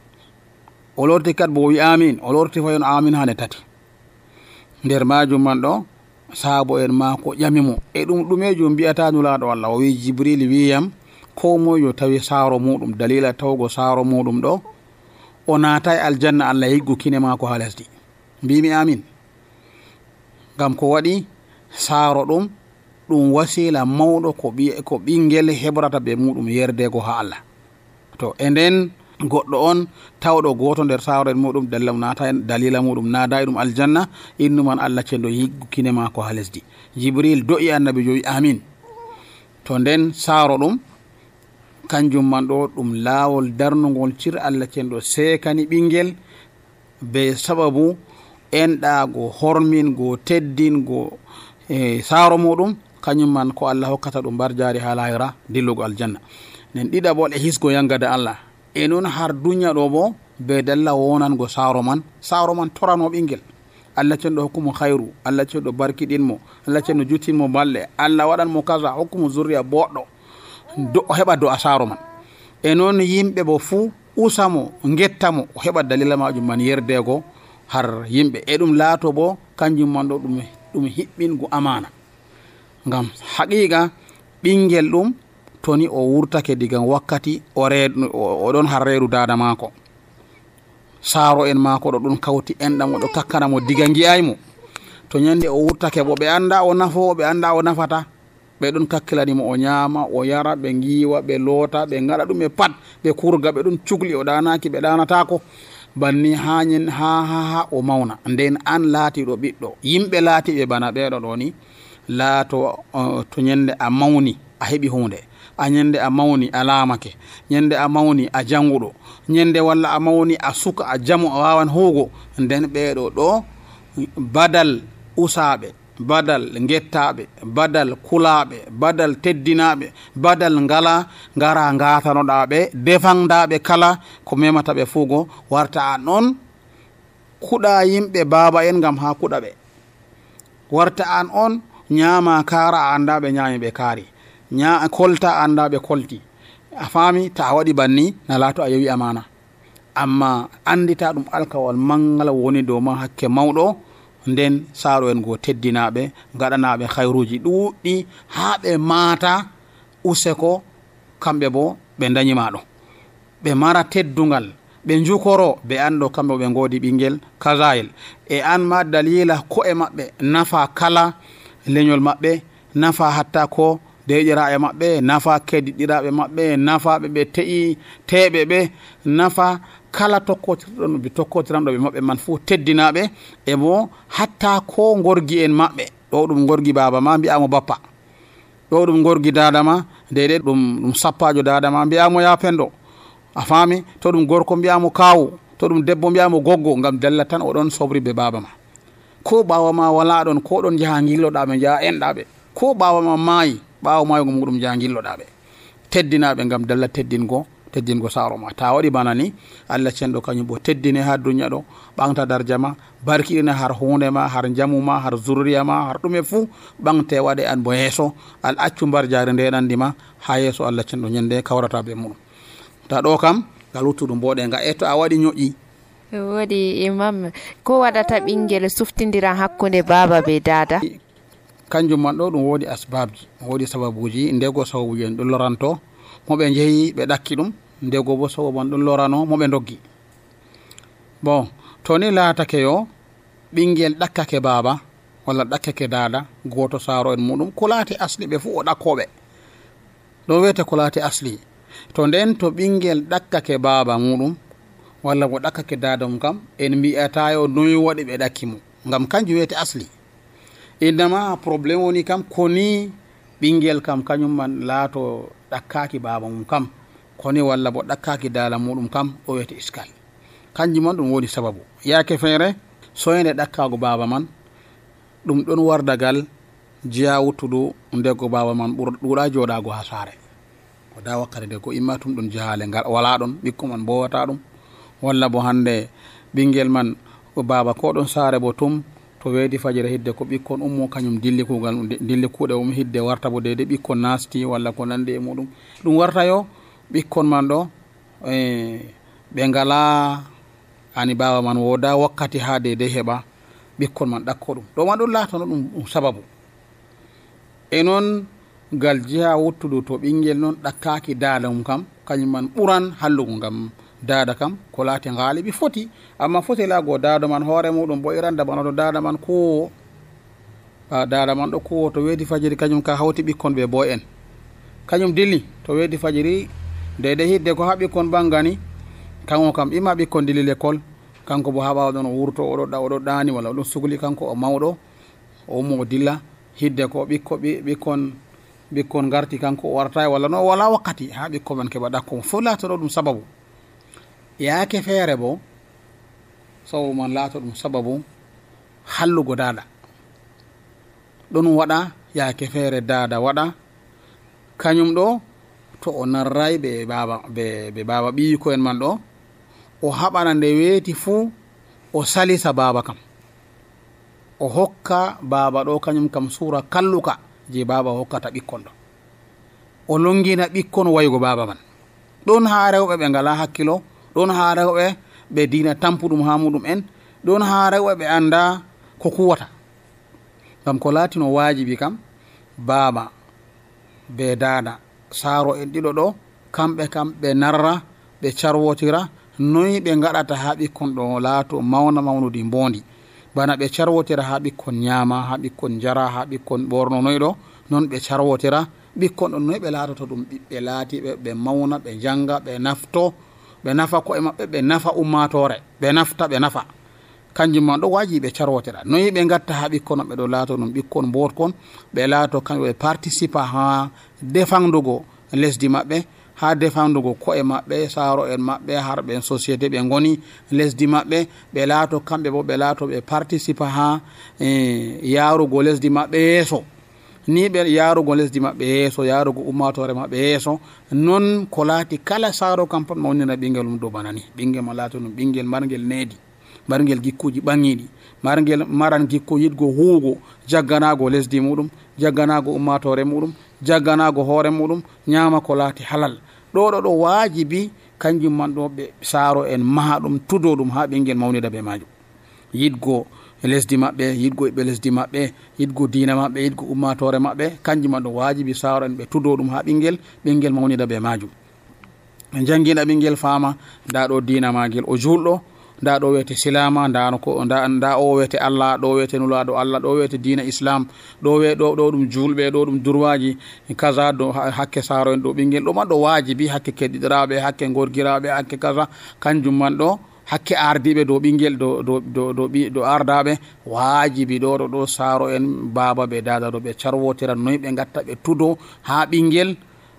o lorti kat bo o wi amin o lorti fayon amin hande tati nder majum man ɗo saabo en maako ƴamimo e ɗum ɗumejum mbiyata nulaɗo Allah o wi Jibril wiyam ko moye yo tawi saaro muɗum dalila tawgo saaro muɗum ɗo o naata e aljanna Allah higgu kine maako ha lesdi mbimi amin ngam ko waɗi saaro ɗum ɗum wasila mawɗo ko ɓi ko ɓingel hebrata be muɗum yerdego ha Allah to e nden goɗɗo on tawɗo goto nder saaro en muɗum dalila naata en dalila muɗum naada e ɗum aljanna innuman Allah cendo higgu kine maako ha lesdi Jibril do'i annabi joyi amin to nden saaro ɗum kanjum man ɗo ɗum laawol darnugol cir Allah cendo sekani ɓingel be sababu enɗago hormingo teddingo e saaro muɗum kañum man ko Allah hokkata ɗum mbar jaari ha lahira dillugo aljanna nen ɗiɗaɓol e hisgo yangada Allah e noon har duña ɗo bo be dalla wonango saaro man saaro man torano ɓingel Allah cenɗo hokkumo hayru Allah cenɗo barkiɗinmo Allah cenɗo juttinmo balle Allah waɗanmo kaza hokkumo zurriya boɗɗo do heɓa do a saaro man e noon yimɓe bo fuu usamo gettamo o heɓa dalila majum man yerdego har yimɓe e ɗum laato bo kanjum man ɗo ɗum ɗum hiɓɓingo amana ngam haqiqa ɓingel ɗum toni o wurtake diga wakkati o reedu oɗon har reedu dada maako saaro en maako ɗo ɗum kawti enɗam oɗo kakkanamo diga giyaymo to ñande o wurtake bo ɓe anda o nafo ɓe anda o nafata ɓe ɗon kakkilanimo o ñaama o yara ɓe giiwa ɓe loota ɓe gaɗa ɗum e pat ɓe kurga ɓe ɗum cugli o ɗanaki ɓe ɗanatako banni hañen ha ha ha o mawna nden an laatiɗo ɓiɗɗo yimɓe laatiɓe bana ɓeɗo ɗo ni laato uh, to ñande a mawni a heɓi hunde a ñande a mawni a laamake ñande a mawni a janguɗo ñande walla a mawni a suka a jamu a wawan huugo nden ɓeɗo ɗo badal usaɓe badal gettaɓe badal kulaɓe badal teddinaɓe badal ngala ngara ngatanoɗaɓe defandaɓe kala ko memataɓe fuugo warta an on kuɗa yimɓe baba en gam ha kuɗa ɓe warta an on ñaama kara a andaɓe ñaami ɓe kaari ña kolta andaɓe kolti a faami ta a waɗi banni na laato a yewi amana amma andita ɗum alkawal mangal woni dow ma hakke mawɗo nden saaro en go teddinaɓe gaɗanaɓe hayruji ɗuɗɗi ha ɓe maata useko kamɓe bo ɓe dañimaɗo ɓe mara teddungal ɓe jukoro ɓe ando kamɓe ɓe godi ɓinguel kasayel e an ma dalila ko e maɓɓe nafa kala leñol maɓɓe nafa hatta ko deƴiraɓe maɓɓe nafa keddiɗiraɓe maɓɓe nafaɓe ɓe teƴi teɓe ɓe nafa kala tokkotirɗon ɓe tokkotiranɗo ɓe maɓɓe man fo teddinaɓe e bo hatta ko gorgi en maɓɓe ɗo ɗum gorgi baba ma mbiyamo bappa ɗo ɗum gorgi dada ma dede ɗum ɗum sappajo dada ma mbiyamo ya pendo a faami to ɗum gorko mbiyamo kawu to ɗum debbo mbiyamo goggo ngam dalla tan oɗon sobri be baba ma ko ɓawa ma wala ɗon ko ɗon jaaha gilloɗaɓe jaaha enɗaɓe ko ɓawa ma maayi ɓawo maygo muɗum jaaha gilloɗaɓe teddinaɓe ngam dalla teddingo teddingo saaro ma ta waɗi bana ni Allah cenɗo kañum bo teddine ha duña ɗo ɓamta darja ma barkiɗina har hunde ma har jamu ma har zurriya ma har ɗume fuu ɓamte waɗe an bo yeeso al accu mbar jari ndenandi ma ha yeeso Allah cenɗo ñande kawrata be muɗum ta ɗo kam ngal luttuɗum mboɗe nga e to a waɗi ñoƴƴi waɗi imam ko waɗata ɓinguel suftidira hakkude baba be dada kanjum man ɗo ɗum woodi asbabji woodi sababuji ndego sababuji en ɗum loranto moɓe jeeyi ɓe ɗakki ɗum ndego bo sababu man ɗum lorano moɓe doggi bon to ni laatake yo ɓingel ɗakkake baaba walla ɗakkake dada goto saaro en muɗum ko laati asli ɓe fuu o ɗakkoɓe ɗo wiyete ko laati asli to nden to ɓingel ɗakkake baaba muɗum walla bo ɗakkake dada mum kam en mbiyatayo noyi waɗi ɓe ɗakki mum ngam kanjum wiyete asli innama probléme woni kam koni ɓingel kam kañum man laato ɗakkaki baaba mum kam koni walla bo ɗakkaki dala muɗum kam o wiyete iskal kanjum man ɗum woni sababu yaake feere soyde ɗakkago baaba man ɗum ɗon wardagal jiya wuttudu ndego baaba man ɗuuɗa joɗago ha saare o da wakkati nde ko imma tum ɗum jahale ngal wala ɗon ɓikko man bowata ɗum walla bo hande ɓingel man baaba ko ɗon saare bo tum to weedi fajira hidde ko ɓikkon ummo kañum dilli kugal dilli kuuɗe um hidde warta bo deede ɓikkon nasti walla ko nandi e muɗum ɗum warta yo ɓikkon man ɗo e ɓe ngala ani baaba man woda wakkati ha deede heɓa ɓikkon man ɗakko ɗum ɗo man ɗon laatano ɗum ɗum sababu e noon ngal jiha wuttudu to ɓingel noon ɗakkaki dada mum kam kañum man ɓuran hallugo ngam dada kam ko laati ngaaliɓi foti amma foti laago dada man hoore muɗum bo iranda bana to dada man kuwowo dada man ɗo kuwowo to weedi fajiri kañum ka hawti ɓikkon ɓe boy en kañum dilli to weedi fajiri dede hidde ko ha ɓikkon ɓangani kanko kam ima ɓikkon dilli l'école kanko bo ha ɓawa ɗon o wurto oɗo ɗa oɗo ɗaani walla oɗon sugli kanko o mawɗo o ummo o dilla hidde ko ɓikko ɓikkon ɓikkon garti kanko o warta walla no wala wakkati ha ɓikko man keɓa ɗakko mo fof laatoɗo ɗum sababu yaake feere bo sababu man laato ɗum sababu hallugo dada ɗon waɗa yaake feere dada waɗa kañum ɗo to o narray ɓe baba ɓe ɓe baba ɓiyiko en man ɗo o haɓana nde weeti fuu o salisa baba kam o hokka baba ɗo kañum kam suura kalluka je baba hokkata ɓikkon ɗo o longina ɓikkon waygo baba man ɗon ha rewɓe ɓe ngala hakkilo ɗon ha rewɓe ɓe dina tampuɗum ha muɗum en ɗon ha rewɓe ɓe anda ko kuwata ngam ko laatino wajibi kam baba be dada saaro en ɗiɗo ɗo kamɓe kam ɓe narra ɓe carwotira noyi ɓe gaɗata ha ɓikkon ɗo laato mawna mawnude mbondi bana ɓe carwotira ha ɓikkon ñaama ha ɓikkon jara ha ɓikkon ɓorno noyi ɗo non ɓe carwotira ɓikkon ɗon noyi ɓe laatoto ɗum ɓiɓɓe laatiɓe ɓe mawna ɓe janga ɓe nafto ɓe nafa koye maɓɓe ɓe nafa ummatore ɓe nafta ɓe nafa kanjum man ɗo waji ɓe carwotira noyi ɓe gatta ha ɓikkon maɓɓe ɗo laato ɗum ɓikkon botkon ɓe laato kamɓe ɓe participa ha defandugo lesdi maɓɓe ha defandugo koye maɓɓe saaro en maɓɓe harɓe en société ɓe goni lesdi maɓɓe ɓe laato kamɓe bo ɓe laato ɓe participa ha e yarugo lesdi maɓɓe yeeso ni ɓe yarugo lesdi maɓɓe yeeso yarugo ummatore maɓɓe yeeso non ko laati kala saaro kam pat mawnina ɓingel mum dow bana ni ɓingel ma laato ɗum ɓingel margel needi margel gikkuji ɓangiɗi margel maran gikku yiɗgo huugo jagganago lesdi muɗum jagganago ummatore muɗum jagganago hoore muɗum ñaama ko laati halal ɗo ɗo ɗo waajibi kanjum man ɗo ɓe saaro en maha ɗum tudo ɗum ha ɓingel mawnida ɓe majum yiɗgo lesdi maɓɓe yiɗgo ɓe lesdi maɓɓe yiɗgo diina maɓɓe yiɗgo ummatore maɓɓe kanjum man ɗo waajibi saaro en ɓe tudo ɗum ha ɓingel ɓingel mawnida ɓe majum ɓe jangina ɓingel faama nda ɗo diina magel o julɗo nda ɗo wiyete silama ndano ko nda nda o wiyete allah ɗo wiyete nulaɗo allah ɗo wiyete diina islam ɗo we ɗo ɗo ɗum julɓe ɗo ɗum durwaji kaza do hakke saaro en ɗo ɓingel ɗo man ɗo waajibi hakke keɗiɗiraɓe hakke gorgiraɓe hakke kaza kanjum man ɗo hakke ardiɓe dow ɓingel do do do do ɓi do ardaɓe waajibi ɗo ɗo ɗo saaro en baba ɓe dada ɗo ɓe carwotira noyi ɓe gatta ɓe tudo ha ɓingel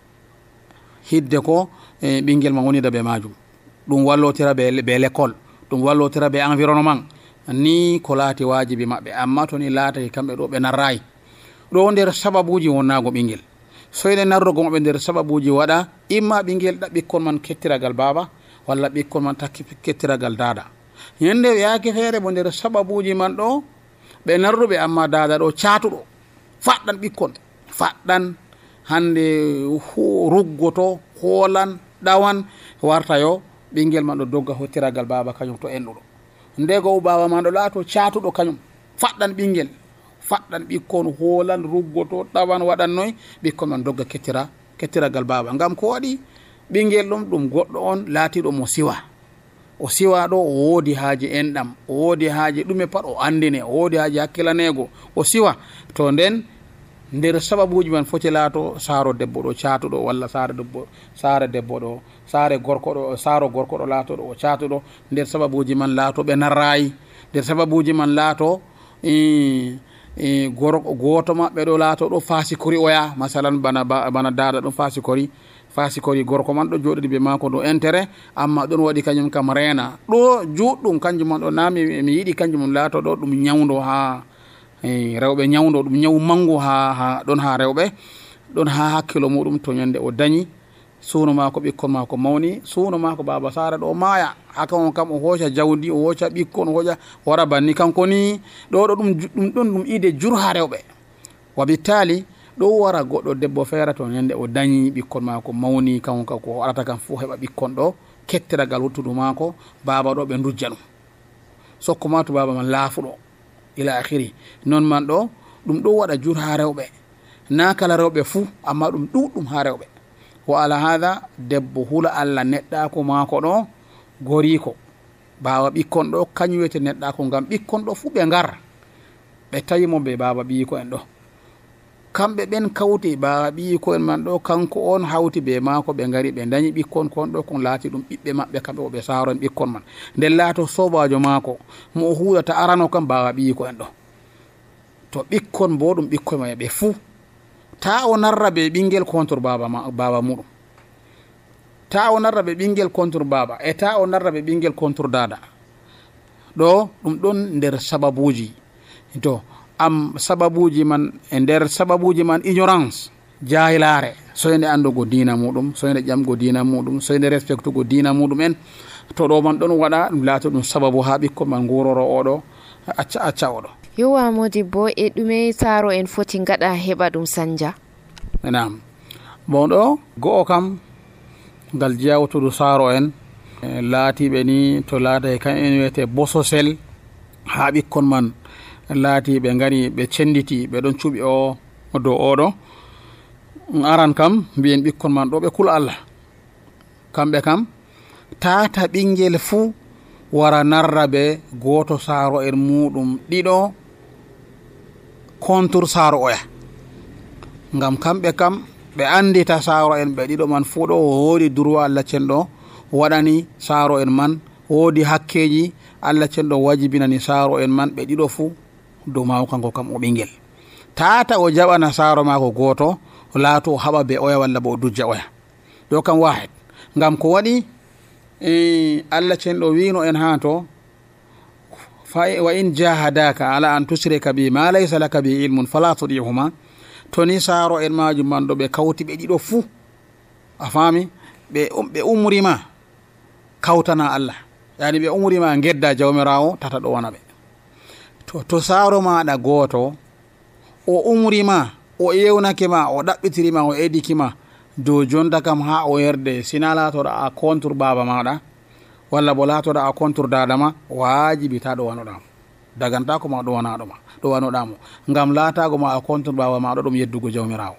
hidde ko e ɓingel ma wonida ɓe majum ɗum wallotira ɓe ɓe l'école ɗum wallotira ɓe environnement ni ko laati waajibi maɓɓe amma to ni laataki kamɓe ɗo ɓe narrayi ɗo nder sababuji wonnago ɓingel soyde narrugo maɓɓe nder sababuji waɗa imma ɓingel ɗa ɓikkon man kettiragal baba walla ɓikkon man takki kettiragal dada yende yaake feere bo nder sababuji man ɗo ɓe narruɓe amma dada ɗo caatuɗo faɗɗan ɓikkon faɗɗan hande ruggoto hoolan ɗawan warta yo ɓingel man ɗo dogga hottiragal baba kañum to enɗuɗo ndego baba man ɗo laato caatuɗo kañum faɗɗan ɓingel faɗɗan ɓikkon hoolan ruggoto ɗawan waɗannoy ɓikkon man dogga kettira kettiragal baba ngam ko waɗi ɓingel ɗum ɗum goɗɗo on laatiɗo mo siwa o siwa ɗo o woodi haaji enɗam o woodi haaji ɗume pat o andine o woodi haaji hakkilanego o siwa to nden nder sababuji man foti laato saaro debbo ɗo caatuɗo walla saare debbo saare debbo ɗo saare gorko ɗo saaro gorko ɗo laato ɗo o caatuɗo nder sababuji man laato ɓe narrayi nder sababuji man laato e gorko gooto maɓɓe ɗo laato ɗo fasikori oya masalan bana bana dada ɗum fasikori fasikori gorko man ɗo joɗiri ɓe maako ɗo intérêt amma ɗon waɗi kañum kam reena ɗo juɗɗum kanjum man ɗo nami mi yiɗi kanjum mum laato ɗo ɗum ñawdo ha rewɓe ñawdo ɗum ñaw mangu ha ha ɗon ha rewɓe ɗon ha hakkilo muɗum to ñande o dañi suuno maako ɓikkon maako mawni suuno maako baba sara ɗo maaya haka on kam o hooca jawdi o hooca ɓikkon o hooca wara banni kanko ni ɗo ɗo ɗum ɗum ɗon ɗum ide jur ha rewɓe wabi taali ɗo wara goɗɗo debbo feere to ñande o dañi ɓikkon maako mawni kanko kam ko waɗata kam fuu heɓa ɓikkon ɗo kettiragal wuttudu maako baba ɗo ɓe dujja ɗum sokko ma to baba man laafuɗo ila akhiri non man ɗo ɗum ɗo waɗa jur ha rewɓe na kala rewɓe fuu amma ɗum ɗuɗɗum ha rewɓe wo ala hada debbo hula allah neɗɗako maako ɗo goriko bawa ɓikkon ɗo kañum wiyete neɗɗako ngam ɓikkon ɗo fuu ɓe ngar ɓe tawimo ɓe baba ɓiyiko en ɗo kamɓe ɓen kawti bawa ɓiyiko en man ɗo kanko on hawti ɓe maako ɓe ngari ɓe dañi ɓikkon kon ɗo kon laati ɗum ɓiɓɓe maɓɓe kamɓe oɓe saaro en ɓikkon man nden laato sobajo maako mo o huulata arano kam bawa ɓiyiko en ɗo to ɓikkon bo ɗum ɓikkoye ma ɓe fuu ta o narra ɓe ɓinguel contre baba ma baba muɗum ta o narra ɓe ɓinguel contre baba e ta o narra ɓe ɓinguel contre dada ɗo ɗum ɗon nder sababuji to am sababuji man e nder sababuji man ignorance jahilare soyde andugo dina muɗum soyde ƴamgo dina muɗum soyde respectugo dina muɗum en to ɗo man ɗon waɗa ɗum laato ɗum sababu ha ɓikkon man guroro oɗo acca acca oɗo yowa Modibbo e ɗume saaro en foti gaɗa heɓa ɗum sanja nam bon ɗo go'o kam ngal jewtudu saaro en e laatiɓe ni to laata kan en wiyete bososel ha ɓikkon man laati ɓe ngari ɓe cenditi ɓe ɗon cuuɓi o dow oɗo aran kam mbiyen ɓikkon man ɗo ɓe kula Allah kamɓe kam tata ɓinguel fuu wara narra ɓe goto saaro en muɗum ɗiɗo contre saaro oya ngam kamɓe kam ɓe andita saaro en ɓe ɗiɗo man fuu ɗo woodi droit Allah cenɗo waɗani saaro en man woodi hakkeji Allah cenɗo wajibinani saaro en man ɓe ɗiɗo fuu dow maako kanko kam o ɓinguel tata o jaɓana saaro maako goto laato o haɓa be oya walla bo o dujja oya ɗo kam wahed ngam ko waɗi e Allah cenɗo wino en ha to fa wa in jahadaka ala an tushrika bi ma laysa laka bi ilmun fala tudihuma toni saaro en majum man ɗo ɓe kawti ɓe ɗiɗo fuu a faami ɓe ɓe umrima kawtana Allah yani ɓe umrima gedda jawmirawo tata ɗo wona ɓe to to saaro maɗa gooto o umrima o yewnake ma o ɗaɓɓitirima o edikima dow jonta kam ha o yerde sina laatoɗa a contre baba maɗa walla bo laatoɗa a contre dada ma wajibi ta ɗo wanoɗamo dagantako ma ɗo wanaɗoma ɗo wanoɗamo ngam laatago ma a contre baba maɗo ɗum yeddugo jawmirawo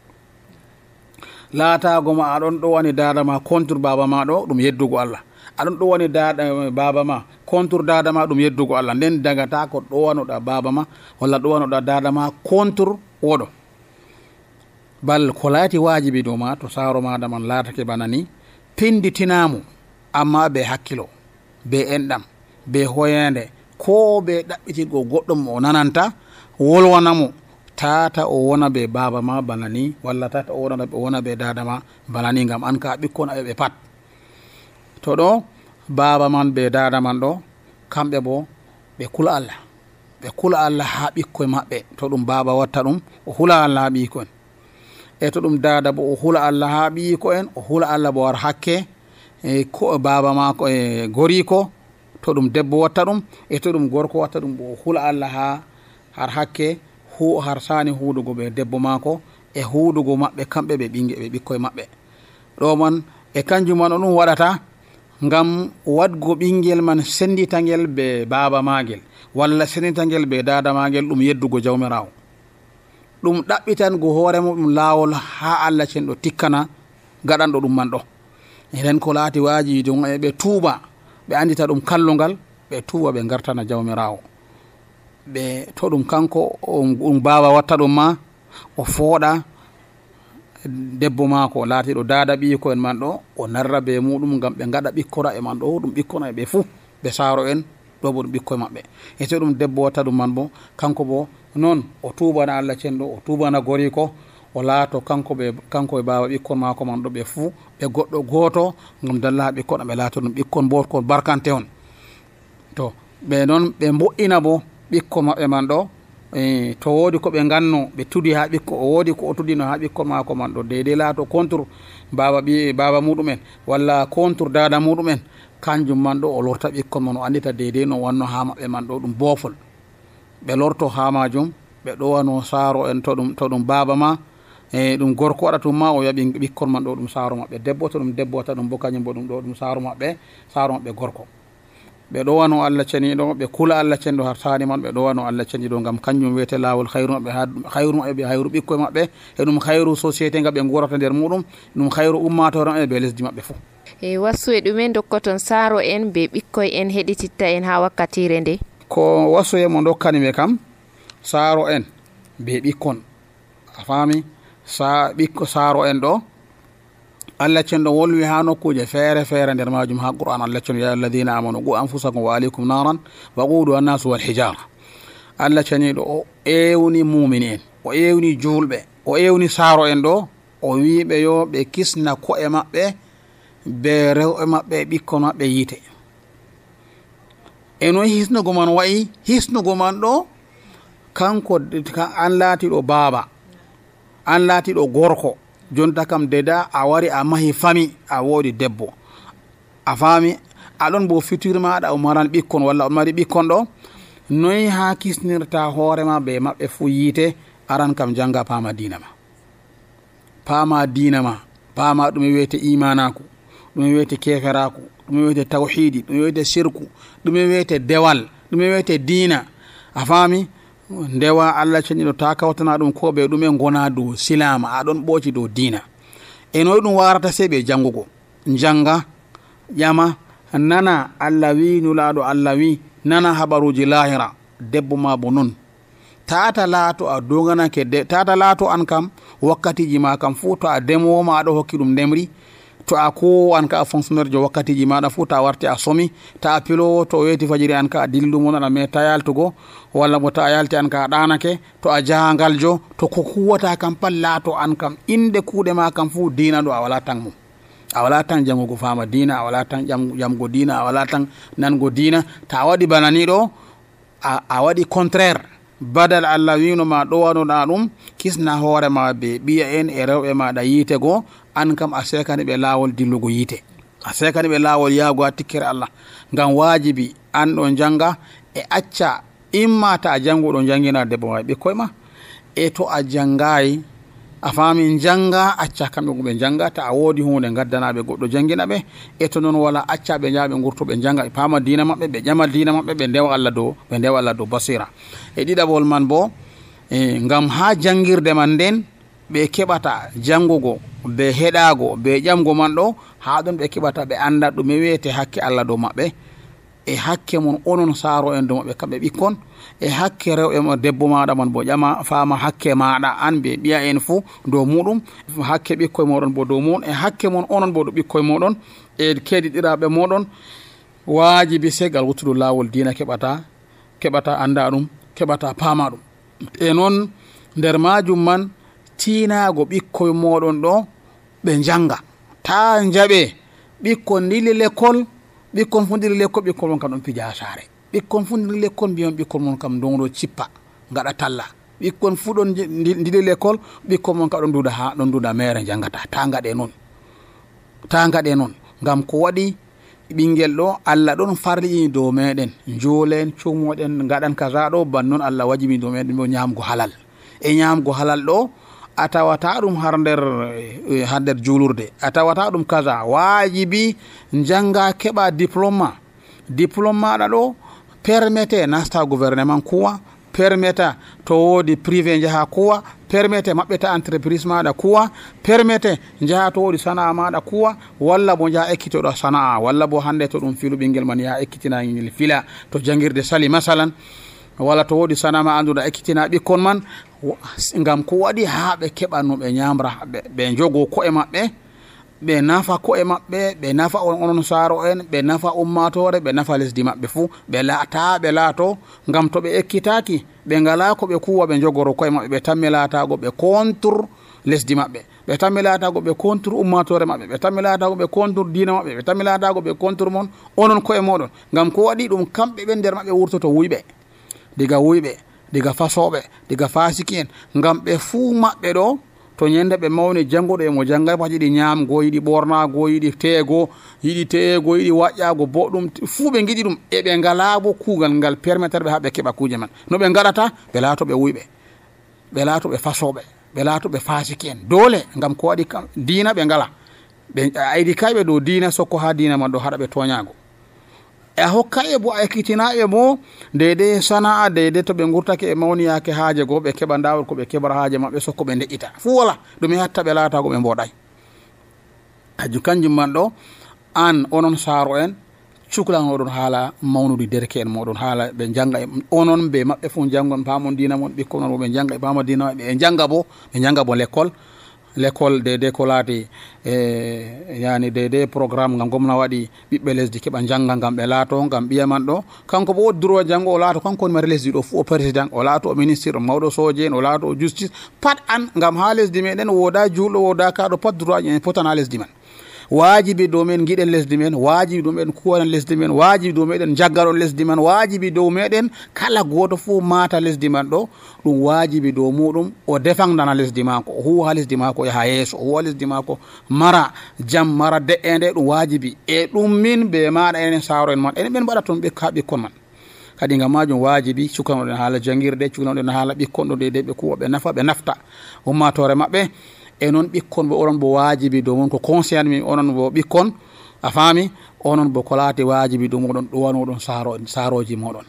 laatago ma aɗon ɗo wani dada ma contre baba maɗo ɗum yeddugo Allah aɗon ɗo wani dada baba ma contre dada ma ɗum yeddugo Allah nden dagata ko ɗo wanoɗa baba ma walla ɗo wanoɗa dada ma contre oɗo bal ko laati wajibi dow ma to saaro maɗa man laatake bana ni pinditinamo amma be hakkilo be enɗam be hoyende ko be ɗaɓɓitirgo goɗɗum o nananta wolwanamo tata o wona be baba ma bana ni walla tata o wona o wona be dada ma bana ni ngam an ka ɓikkon aɓe ɓe pat to ɗo baba man be dada man ɗo kamɓe bo ɓe kula Allah ɓe kula Allah ha ɓikkoye maɓɓe to ɗum baba watta ɗum o hula Allah ha ɓiyiko en e to ɗum dada bo o hula Allah ha ɓiyiko en o hula Allah bo war hakke e ko baba mako e goriko to ɗum debbo watta ɗum e to ɗum gorko watta ɗum bo o hula Allah ha har hakke hu har sani huudugo ɓe debbo mako e huudugo maɓɓe kamɓe ɓe ɓingue ɓe ɓikkoye maɓɓe ɗo man e kanjum man o ɗum waɗata ngam wadgo ɓinguel man senditagel be baba magel walla senditagel be dada magel ɗum yeddugo jawmirawo ɗum ɗaɓɓitango hoore muɗum laawol ha Allah cenɗo tikkana gaɗanɗo ɗum man ɗo enen ko laati wajibi ɗum eɓe tuuba ɓe andita ɗum kallungal ɓe tuwa ɓe gartana jawmirawo ɓe to ɗum kanko ɗum baba watta ɗum ma o fooɗa debbo maako laatiɗo dada ɓiyiko en man ɗo o narra be muɗum gam ɓe gaɗa ɓikkora e man ɗo ɗum ɓikkona ɓe fuu ɓe saaro en ɗo bo ɗum ɓikkoye maɓɓe e to ɗum debbo watta ɗum man bo kanko bo noon o tubana Allah cenɗo o tubana goriko o laato kanko ɓe kanko e baba ɓikkon maako man ɗo ɓe fuu ɓe goɗɗo gooto gam dalla ɓikkon ɓe laato ɗum ɓikkon botkon barkante on to ɓe noon ɓe mbo'ina bo ɓikko maɓɓe man ɗo e to woodi ko ɓe ganno ɓe tudi ha ɓikko o woodi ko o tudino ha ɓikkon maako man ɗo deydey laato contre baba ɓi baba muɗumen walla contre dada muɗumen kanjum man ɗo o lorta ɓikkon man o andita deydey no wanno ha maɓɓe man ɗo ɗum boofol ɓe lorto ha majum ɓe ɗowano saaro en to ɗum to ɗum baba ma e ɗum gorko waɗa tum ma o yaɓi ɓikkon man ɗo ɗum saaro maɓɓe debbo to ɗum debbo wata ɗum bo kañum bo ɗum ɗo ɗum saaro maɓɓe saaro maɓɓe gorko ɓe ɗowano Allah ceniɗo ɓe kula Allah ceniɗo har sani man ɓe ɗowano Allah ceniɗo gam kañum wiyete lawol hayru maɓɓe hayru maɓɓe ɓe hayru ɓikkoye maɓɓe e ɗum hayru société nga ɓe gurata nder muɗum ɗum hayru ummatore maɓɓe ɓe lesdi maɓɓe fof e wassu e ɗumen dokkoton saaro en be ɓikkoye en heɗititta en ha wakkatire nde ko wassu e mo dokkanime kam saaro en be ɓikkon a faami sa ɓikko saaro en ɗo Allah cenɗo wolwi ha nokkuje feere feere nder majum ha Qur'an Allah cenɗo ya alladina amanu qu anfusakum wa alaykum naran wa qudu annasu wal hijara Allah ceniɗo o ewni mumini en o ewni julɓe o ewni saaro en ɗo o wiɓe yo ɓe kisna ko'e maɓɓe be rewɓe maɓɓe ɓikkon maɓɓe yiite e noon hisnugo man wayi hisnugo man ɗo kanko an laatiɗo baaba an laatiɗo gorko jonta kam deda a wari a mahi fami a woodi debbo a faami aɗon bo futur maɗa o maran ɓikkon walla on mari ɓikkon ɗo noyi ha kisnirta hoorema be maɓɓe fuu yiite aran kam janga paama diina ma paama diina ma paama ɗum wiyete imanaku ɗum wiyete keferaku ɗum wiyete tawhidi ɗum wiyete sirku ɗum wiyete dewal ɗum wiyete diina a faami ndewa Allah ceniɗo ta kawtana ɗum ko ɓe ɗumen gona dow silama aɗon ɓooci dow diina e noyi ɗum warata sey ɓe jangugo janga ƴama nana Allah wi nulaɗo Allah wi nana habaruji lahira debbo ma bo non tata laato a doganake tata laato an kam wakkatiji ma kam fuu to a demowo ma aɗo hokki ɗum ndemri to a ko an ka a fonctionnaire jo wakkatiji maɗa fuu ta warti a somi ta a pilowo to weeti fajiri an ka a dillumo aɗa meta yaltugo walla bo ta a yalti an ka a ɗanake to a jahangal jo to ko kuwata kam pat laato an kam inde kuuɗe ma kam fuu dina ɗo a wala tan mum a wala tan jangugo fama dina a wala tan jamgo dina a wala tan nango dina ta waɗi banani ɗo a, a waɗi contraire badal Allah wino ma ɗowanoɗa ɗum kisna hoorema be ɓiya en e rewɓe maɗa yiite goo an kam a sekani ɓe laawol dillugo yiite a sekani ɓe laawol yaago ha tikkere Allah ngam wajibi an ɗo janga e acca immata a janguɗo jangina debbo ma ɓikkoye ma e to a jangayi a faami janga acca kamɓe ɓe janga ta a woodi hunde gaddanaɓe goɗɗo jangina ɓe e to noon wala acca ɓe jaaɓe gurtoɓe janga ɓe paama dina maɓɓe ɓe ƴama dina maɓɓe ɓe ndewa Allah dow ɓe ndewa Allah dow basira e ɗiɗaɓol man bo e ngam ha jangirde man nden ɓe keɓata jangugo be heɗago be ƴamgo man ɗo ha ɗon ɓe keɓata ɓe anda ɗume wiyete hakke Allah dow maɓɓe e hakke mon onon saaro en dow maɓɓe kamɓe ɓikkon e hakke rewɓe mo debbo maɗa man bo ƴama fama hakke maɗa an be ɓiya en fuu dow muɗum hakke ɓikkoye moɗon bo dow muɗum e hakke mon onon bo ɗo ɓikkoye moɗon e keɗiɗiraɓe moɗon wajibi segal wuttuɗo lawol dina keɓata keɓata anda ɗum keɓata paama ɗum e noon nder majum man tinago ɓikkoye moɗon ɗo ɓe janga ta jaɓe ɓikkon dili l'école ɓikkon fu ndiri l'école ɓikkon mon kam ɗon pija ha saare ɓikkon fu ndiri l'école mbiyon ɓikkon mon kam dongɗo cippa gaɗa talla ɓikkon fu ɗon ndiri l'école ɓikkon mon kam ɗon duuda ha ɗon duuda mere jangata ta gaɗe noon ta gaɗe noon ngam ko waɗi ɓinguel ɗo Allah ɗon farliini dow meɗen juulen cumoɗen gaɗan kaza ɗo ban noon Allah wajibi dow meɗen bo ñamgo halal e ñamgo halal ɗo a tawata ɗum har nder har nder juulurde a tawata ɗum kaza wajibi janga keɓa diplôme ma diplôme maɗa ɗo permette nasta gouvernement kuwa permetta to woodi privé jaha kuwa permete maɓɓeta entreprise maɗa kuwa permete jaha to woɗi sana'a maɗa kuwa walla bo jaha ekkitoɗo sana'a walla bo hande to ɗum filu ɓinguel man yaha ekkitinagel fila to jangirde sali masalan walla to woɗi sana'a ma anduɗa ekkitina ɓikkon man ngam ko waɗi ha ɓe keɓa no ɓe ñamra ɓe jogo ko'e maɓɓe ɓe nafa ko'e maɓɓe ɓe nafa onon saaro en ɓe nafa ummatore ɓe nafa lesdi maɓɓe fuu ɓe laata ɓe laato ngam to ɓe ekkitaki ɓe ngala ko ɓe kuwa ɓe jogoro koye maɓɓe ɓe tammi laatago ɓe contre lesdi maɓɓe ɓe tammi laatago ɓe contre ummatore maɓɓe ɓe tammi laatago ɓe contre dina maɓɓe ɓe tammi laatago ɓe contre mon onon koye moɗon ngam ko waɗi ɗum kamɓe ɓe nder maɓɓe wurtoto wuyɓe diga wuyɓe diga fasoɓe diga fasiki en ngam ɓe fuu maɓɓe ɗo to ñande ɓe mawni jannguɗo e mo janngay pat yiɗi ñaamgo yiɗi ɓornago yiɗi teego yiɗi teego yiɗi waƴƴago boɗɗum fuu ɓe giɗi ɗum e ɓe ngala bo kuugal ngal permettere ɓe ha ɓe keɓa kuuje man no ɓe gaɗata ɓe laatoɓe wuyɓe ɓe laatoɓe fasoɓe ɓe laatoɓe fasiki en doole ngam ko waɗi diina ɓe ngala ɓe aydi kayɓe dow diina sokko ha diina man ɗo haɗa ɓe toñago e a hokkaɓe bo a ekkitinaɓe bo deydey sana'a deydey to ɓe gurtake e mawniyake haaje go ɓe keɓa ndawol ko ɓe keɓata haaje maɓɓe sokko ɓe deƴƴita fuu wala ɗum hatta ɓe laatago ɓe mboɗay kaju kanjum man ɗo an onon saaro en cuklan oɗon haala mawnude derke en moɗon haala ɓe janga onon be maɓɓe fof jangon pamon dina mon ɓikkon on ɓe janga e pama dina maɓɓe e janga bo ɓe janga bo l'école l'école deydey ko laati e yani deydey programme ngam gomna waɗi ɓiɓɓe lesdi keɓa janga ngam ɓe laato ngam ɓiya man ɗo kanko bo wodduro janggo o laato kanko woni mari lesdi ɗo fuu o président o laato o ministre o mawɗo soje en o laato o justice pat an ngam ha lesdi meɗen woda juulɗo woda kaɗo pat droit en potan ha lesdi man wajibi dow men giɗen lesdi men wajibi dow meɗen kuwanen lesdi men wajibi dow meɗen jaggaɗon lesdi man wajibi dow meɗen kala goto fuu mata lesdi man ɗo ɗum wajibi dow muɗum o defandana lesdi mako o huwa ha lesdi mako yaha yeeso o huwa lesdi mako mara jam mara de'ende ɗum wajibi e ɗum min be maɗa enen saaro en man enen ɓen mbaɗa toon ɓekka ɓikkon man kadi ngam majum wajibi cukanoɗen haala jangirde cukanoɗen haala ɓikkon ɗo de ɓe kuwa ɓe nafa ɓe nafta ummatore maɓɓe e noon ɓikkon bo onon bo wajibi dow mon ko conscient mi onon bo ɓikkon a faami onon bo ko laati wajibi dow moɗon ɗowanoɗon saaro saaroji moɗon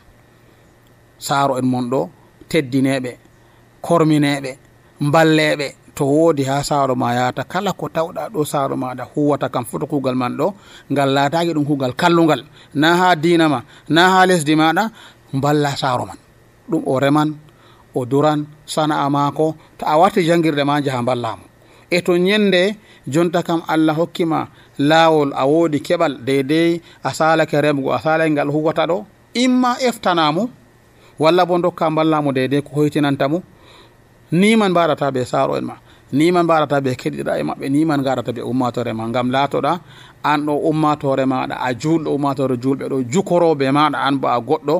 saaro en mon ɗo teddineɓe kormineɓe balleɓe to woodi ha saaro ma yata kala ko tawɗa ɗo saaro maɗa huwata kam foto kuugal man ɗo ngal laataki ɗum kuugal kallugal na ha diina ma na ha lesdi maɗa balla saaro man ɗum o reman o duran sana'a maako to a watti jangirde ma jaha ballamo e to ñende jonta kam Allah hokkima laawol a woodi keɓal deydey a salake remgo a salake ngal huwata ɗo imma eftanamo walla bo dokka ballamo deydey ko hoytinantamo ni man mbaɗata ɓe saaro en ma ni man mbaɗata ɓe keɗiɗa e maɓɓe ni man gaɗata ɓe ummatore ma ngam laatoɗa an ɗo ummatore maɗa a julɗo ummatore julɓe ɗo jukoroɓe maɗa an bo a goɗɗo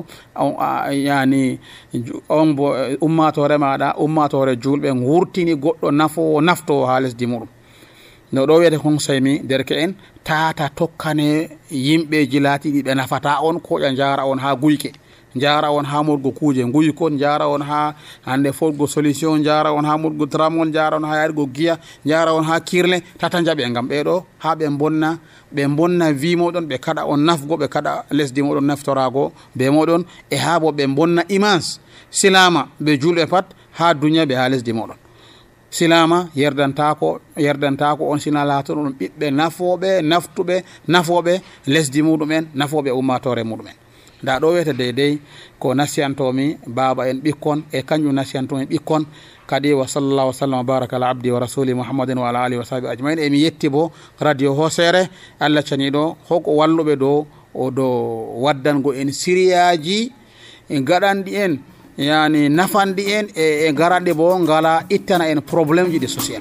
yani on bo ummatore maɗa ummatore julɓe wurtini goɗɗo nafowo naftowo ha lesdi muɗum no ɗo wiyete conseil mi derke en tata tokkane yimɓeji laatiɗi ɓe nafata on koƴa jara on ha guyke jara on ha morgo kuuje guyikon jara on ha hande fotgo solution jara on ha morgo tramon jara on ha yargo giya jara on ha kirle tata jaɓe ngam ɓeɗo ha ɓe bonna ɓe bonna wi moɗon ɓe kaɗa on nafgo ɓe kaɗa lesdi moɗon naftorago be moɗon e ha bo ɓe bonna image silama ɓe julɓe pat ha duniya ɓe ha lesdi moɗon silama yerdantako yerdantako on sina laato ɗum ɓiɓɓe nafoɓe naftuɓe nafoɓe lesdi muɗumen nafoɓe ummatore muɗumen nda ɗo wiyete deydey ko nasiyantomi baba en ɓikkon e kañum nasiyantomi ɓikkon kadi wa sallallahu sallam wa baraka ala abdi wa rasuli muhammadin wa ala alihi wa sahbi ajmain emi yetti bo radio hosere Allah caniɗo hoko walluɓe dow o dow waddango en siriyaji gaɗanɗi en yani nafanɗi en e garanɗe bo ngala ittana en probléme ji ɗi social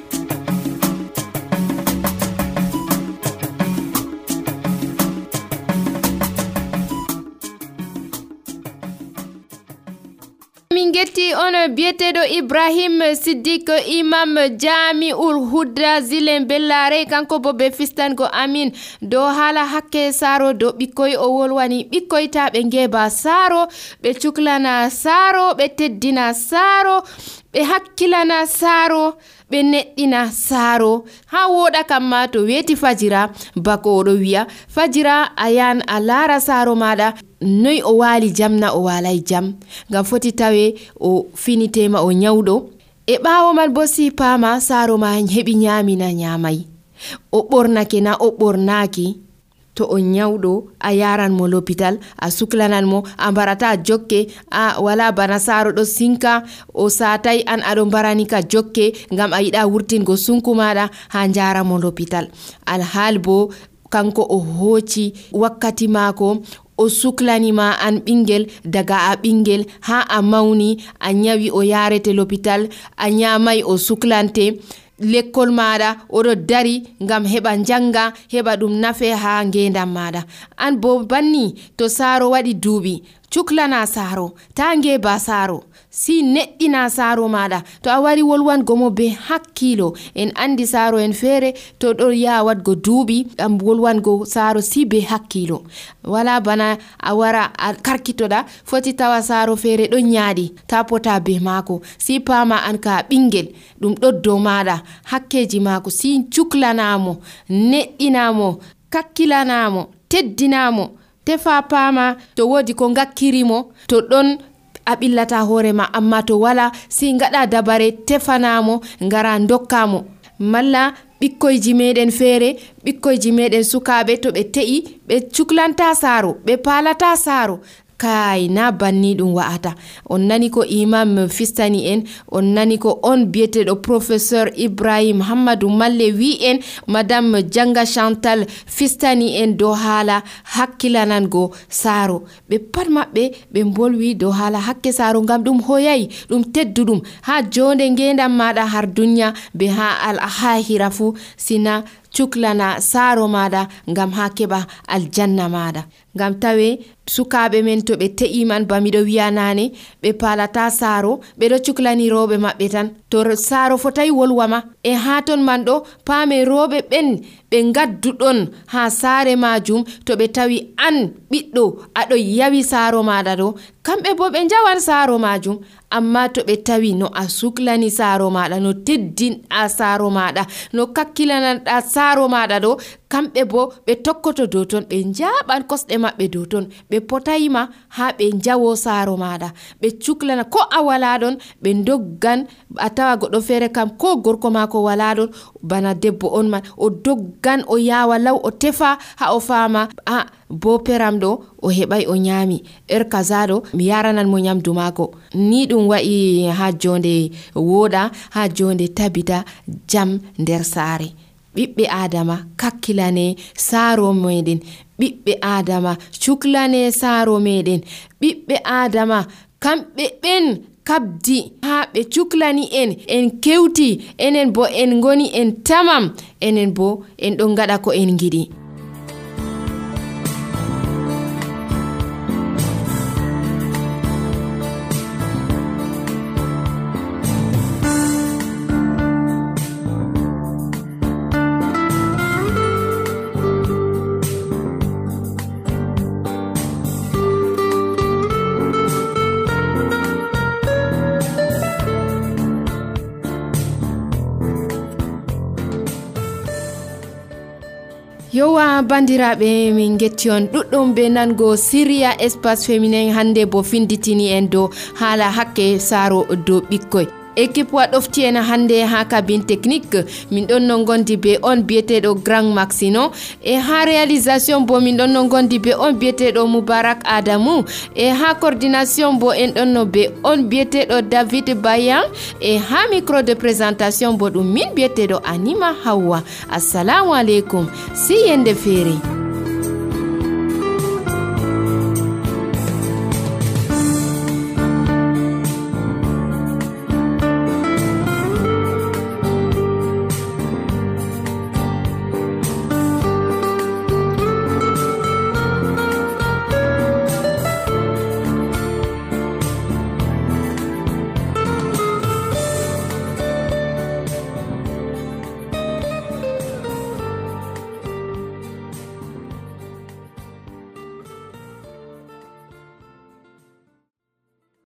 min getti on biyeteɗo Ibrahim Siddiq imam Jami ul Huda Zilen Bellare kanko bo be fistango amin do hala hakke saro do ɓikkoy o wolwani ɓikkoy ta ɓe ngeba saro ɓe cuklana saro ɓe teddina saro ɓe hakkilana saro ɓe neɗɗina saro ha woɗa kam ma to weti fajira bako oɗo wiya fajira a yan a lara saro maɗa noy o wali jam na o walay jam ngam foti tawe o finitema o nyawɗo e ɓawo man bo si pama saro ma heɓi nyamina nyamai o ɓornake na o ɓornaki to o nyawɗo a yaran mo l'hôpital a suklanan mo a barata jokke a wala bana saro ɗo sinka o satai an aɗo barani ka jokke ngam a yiɗa wurtingo sunku maɗa ha jara mo l'hôpital alhal bo kanko o hoci wakkati mako o suklanima an ɓingel daga a ɓingel ha a mauni a nyawi o yarete l'hôpital a nyamai o suklante lekkol maɗa oɗo dari ngam heɓa janga heɓa ɗum nafe ha ngendam maɗa an bo banni to saro waɗi duuɓi cuklana saro ta ngeba saro si neɗɗina saro maɗa to a wari wolwango mo be hakkilo en andi saro en feere to ɗo ya wadgo duuɓi am wolwango saro si be hakkilo wala bana a wara a karkitoɗa foti tawa saro feere ɗo nyaadi ta pota be mako si pama an ka ɓingel ɗum ɗo dow maɗa hakkeji mako si cuklanamo neɗɗinamo kakkilanamo teddinamo tefa pama to wodi ko ngakkirimo to ɗon a ɓillata hoorema amma to wala si ngaɗa dabare tefanamo ngara dokkamo malla ɓikkoyji meɗen feere ɓikkoyji meɗen sukaɓe to ɓe te'i ɓe cuklanta saro ɓe palata saro kai na banni ɗum wa'ata on nani ko imam fistani en on nani ko on biyeteɗo professeur Ibrahim Hammadou Malle wi en madame Janga Chantal fistani en do haala hakkilanango saro ɓe pat maɓɓe ɓe bolwi do haala hakke saro ngam ɗum hoyayi ɗum tedduɗum ha jonde ngendam maɗa har dunya be ha al ahira fu sina cuklana saro maɗa ngam ha keɓa aljanna maɗa ngam tawe sukaɓe men to ɓe te'iman bamiɗo wiya nane ɓe palata saro ɓeɗo cuklani roɓe maɓɓe tan to saro fotai wolwama e ha ton man ɗo paame roɓe ɓen ɓe gadduɗon ha sare majum to ɓe tawi an ɓiɗɗo aɗo yawi saro maɗa ɗo kamɓe bo ɓe jawan saro majum amma to ɓe tawi no a suklani saro maɗa no teddinɗa saro maɗa no kakkilananɗa saro maɗa ɗo kamɓe bo ɓe tokkoto dow ton ɓe jaɓan kosɗe maɓɓe dow ton ɓe potayima ha ɓe jawo saro maɗa ɓe cuklana ko a wala ɗon ɓe doggan a tawa goɗɗo feere kam ko gorko mako wala ɗon bana debbo on man o doggan o yawa law o tefa ha o fama a bo peram ɗo o heɓai o nyami er kaza ɗo mi yaranan mo nyamdu mako ni ɗum wa'i ha jonde woɗa ha jonde tabita jam nder sare ɓiɓɓe adama kakkilane saro meɗen ɓiɓɓe adama cuklane saro meɗen ɓiɓɓe adama kamɓe ɓen kabdi ha ɓe cuklani en en kewti enen bo en goni en tamam enen bo en ɗon gaɗa ko en giɗi. yowa bandiraɓe min getti on ɗuɗɗum be nango Syria espace féminin hande bo finditini en do haala hakke saro do ɓikkoy équipe wa ɗofti en hande ha cabine technique min ɗon no gondi be on biyeteɗo Grand Maxino e ha réalisation bo min ɗon no gondi be on biyeteɗo Moubarak Adamou e ha coordination bo en ɗon no be on biyeteɗo David Bayan e ha micro de présentation bo ɗum min biyeteɗo Anima Hawa. Assalamu alaikum si yende feere.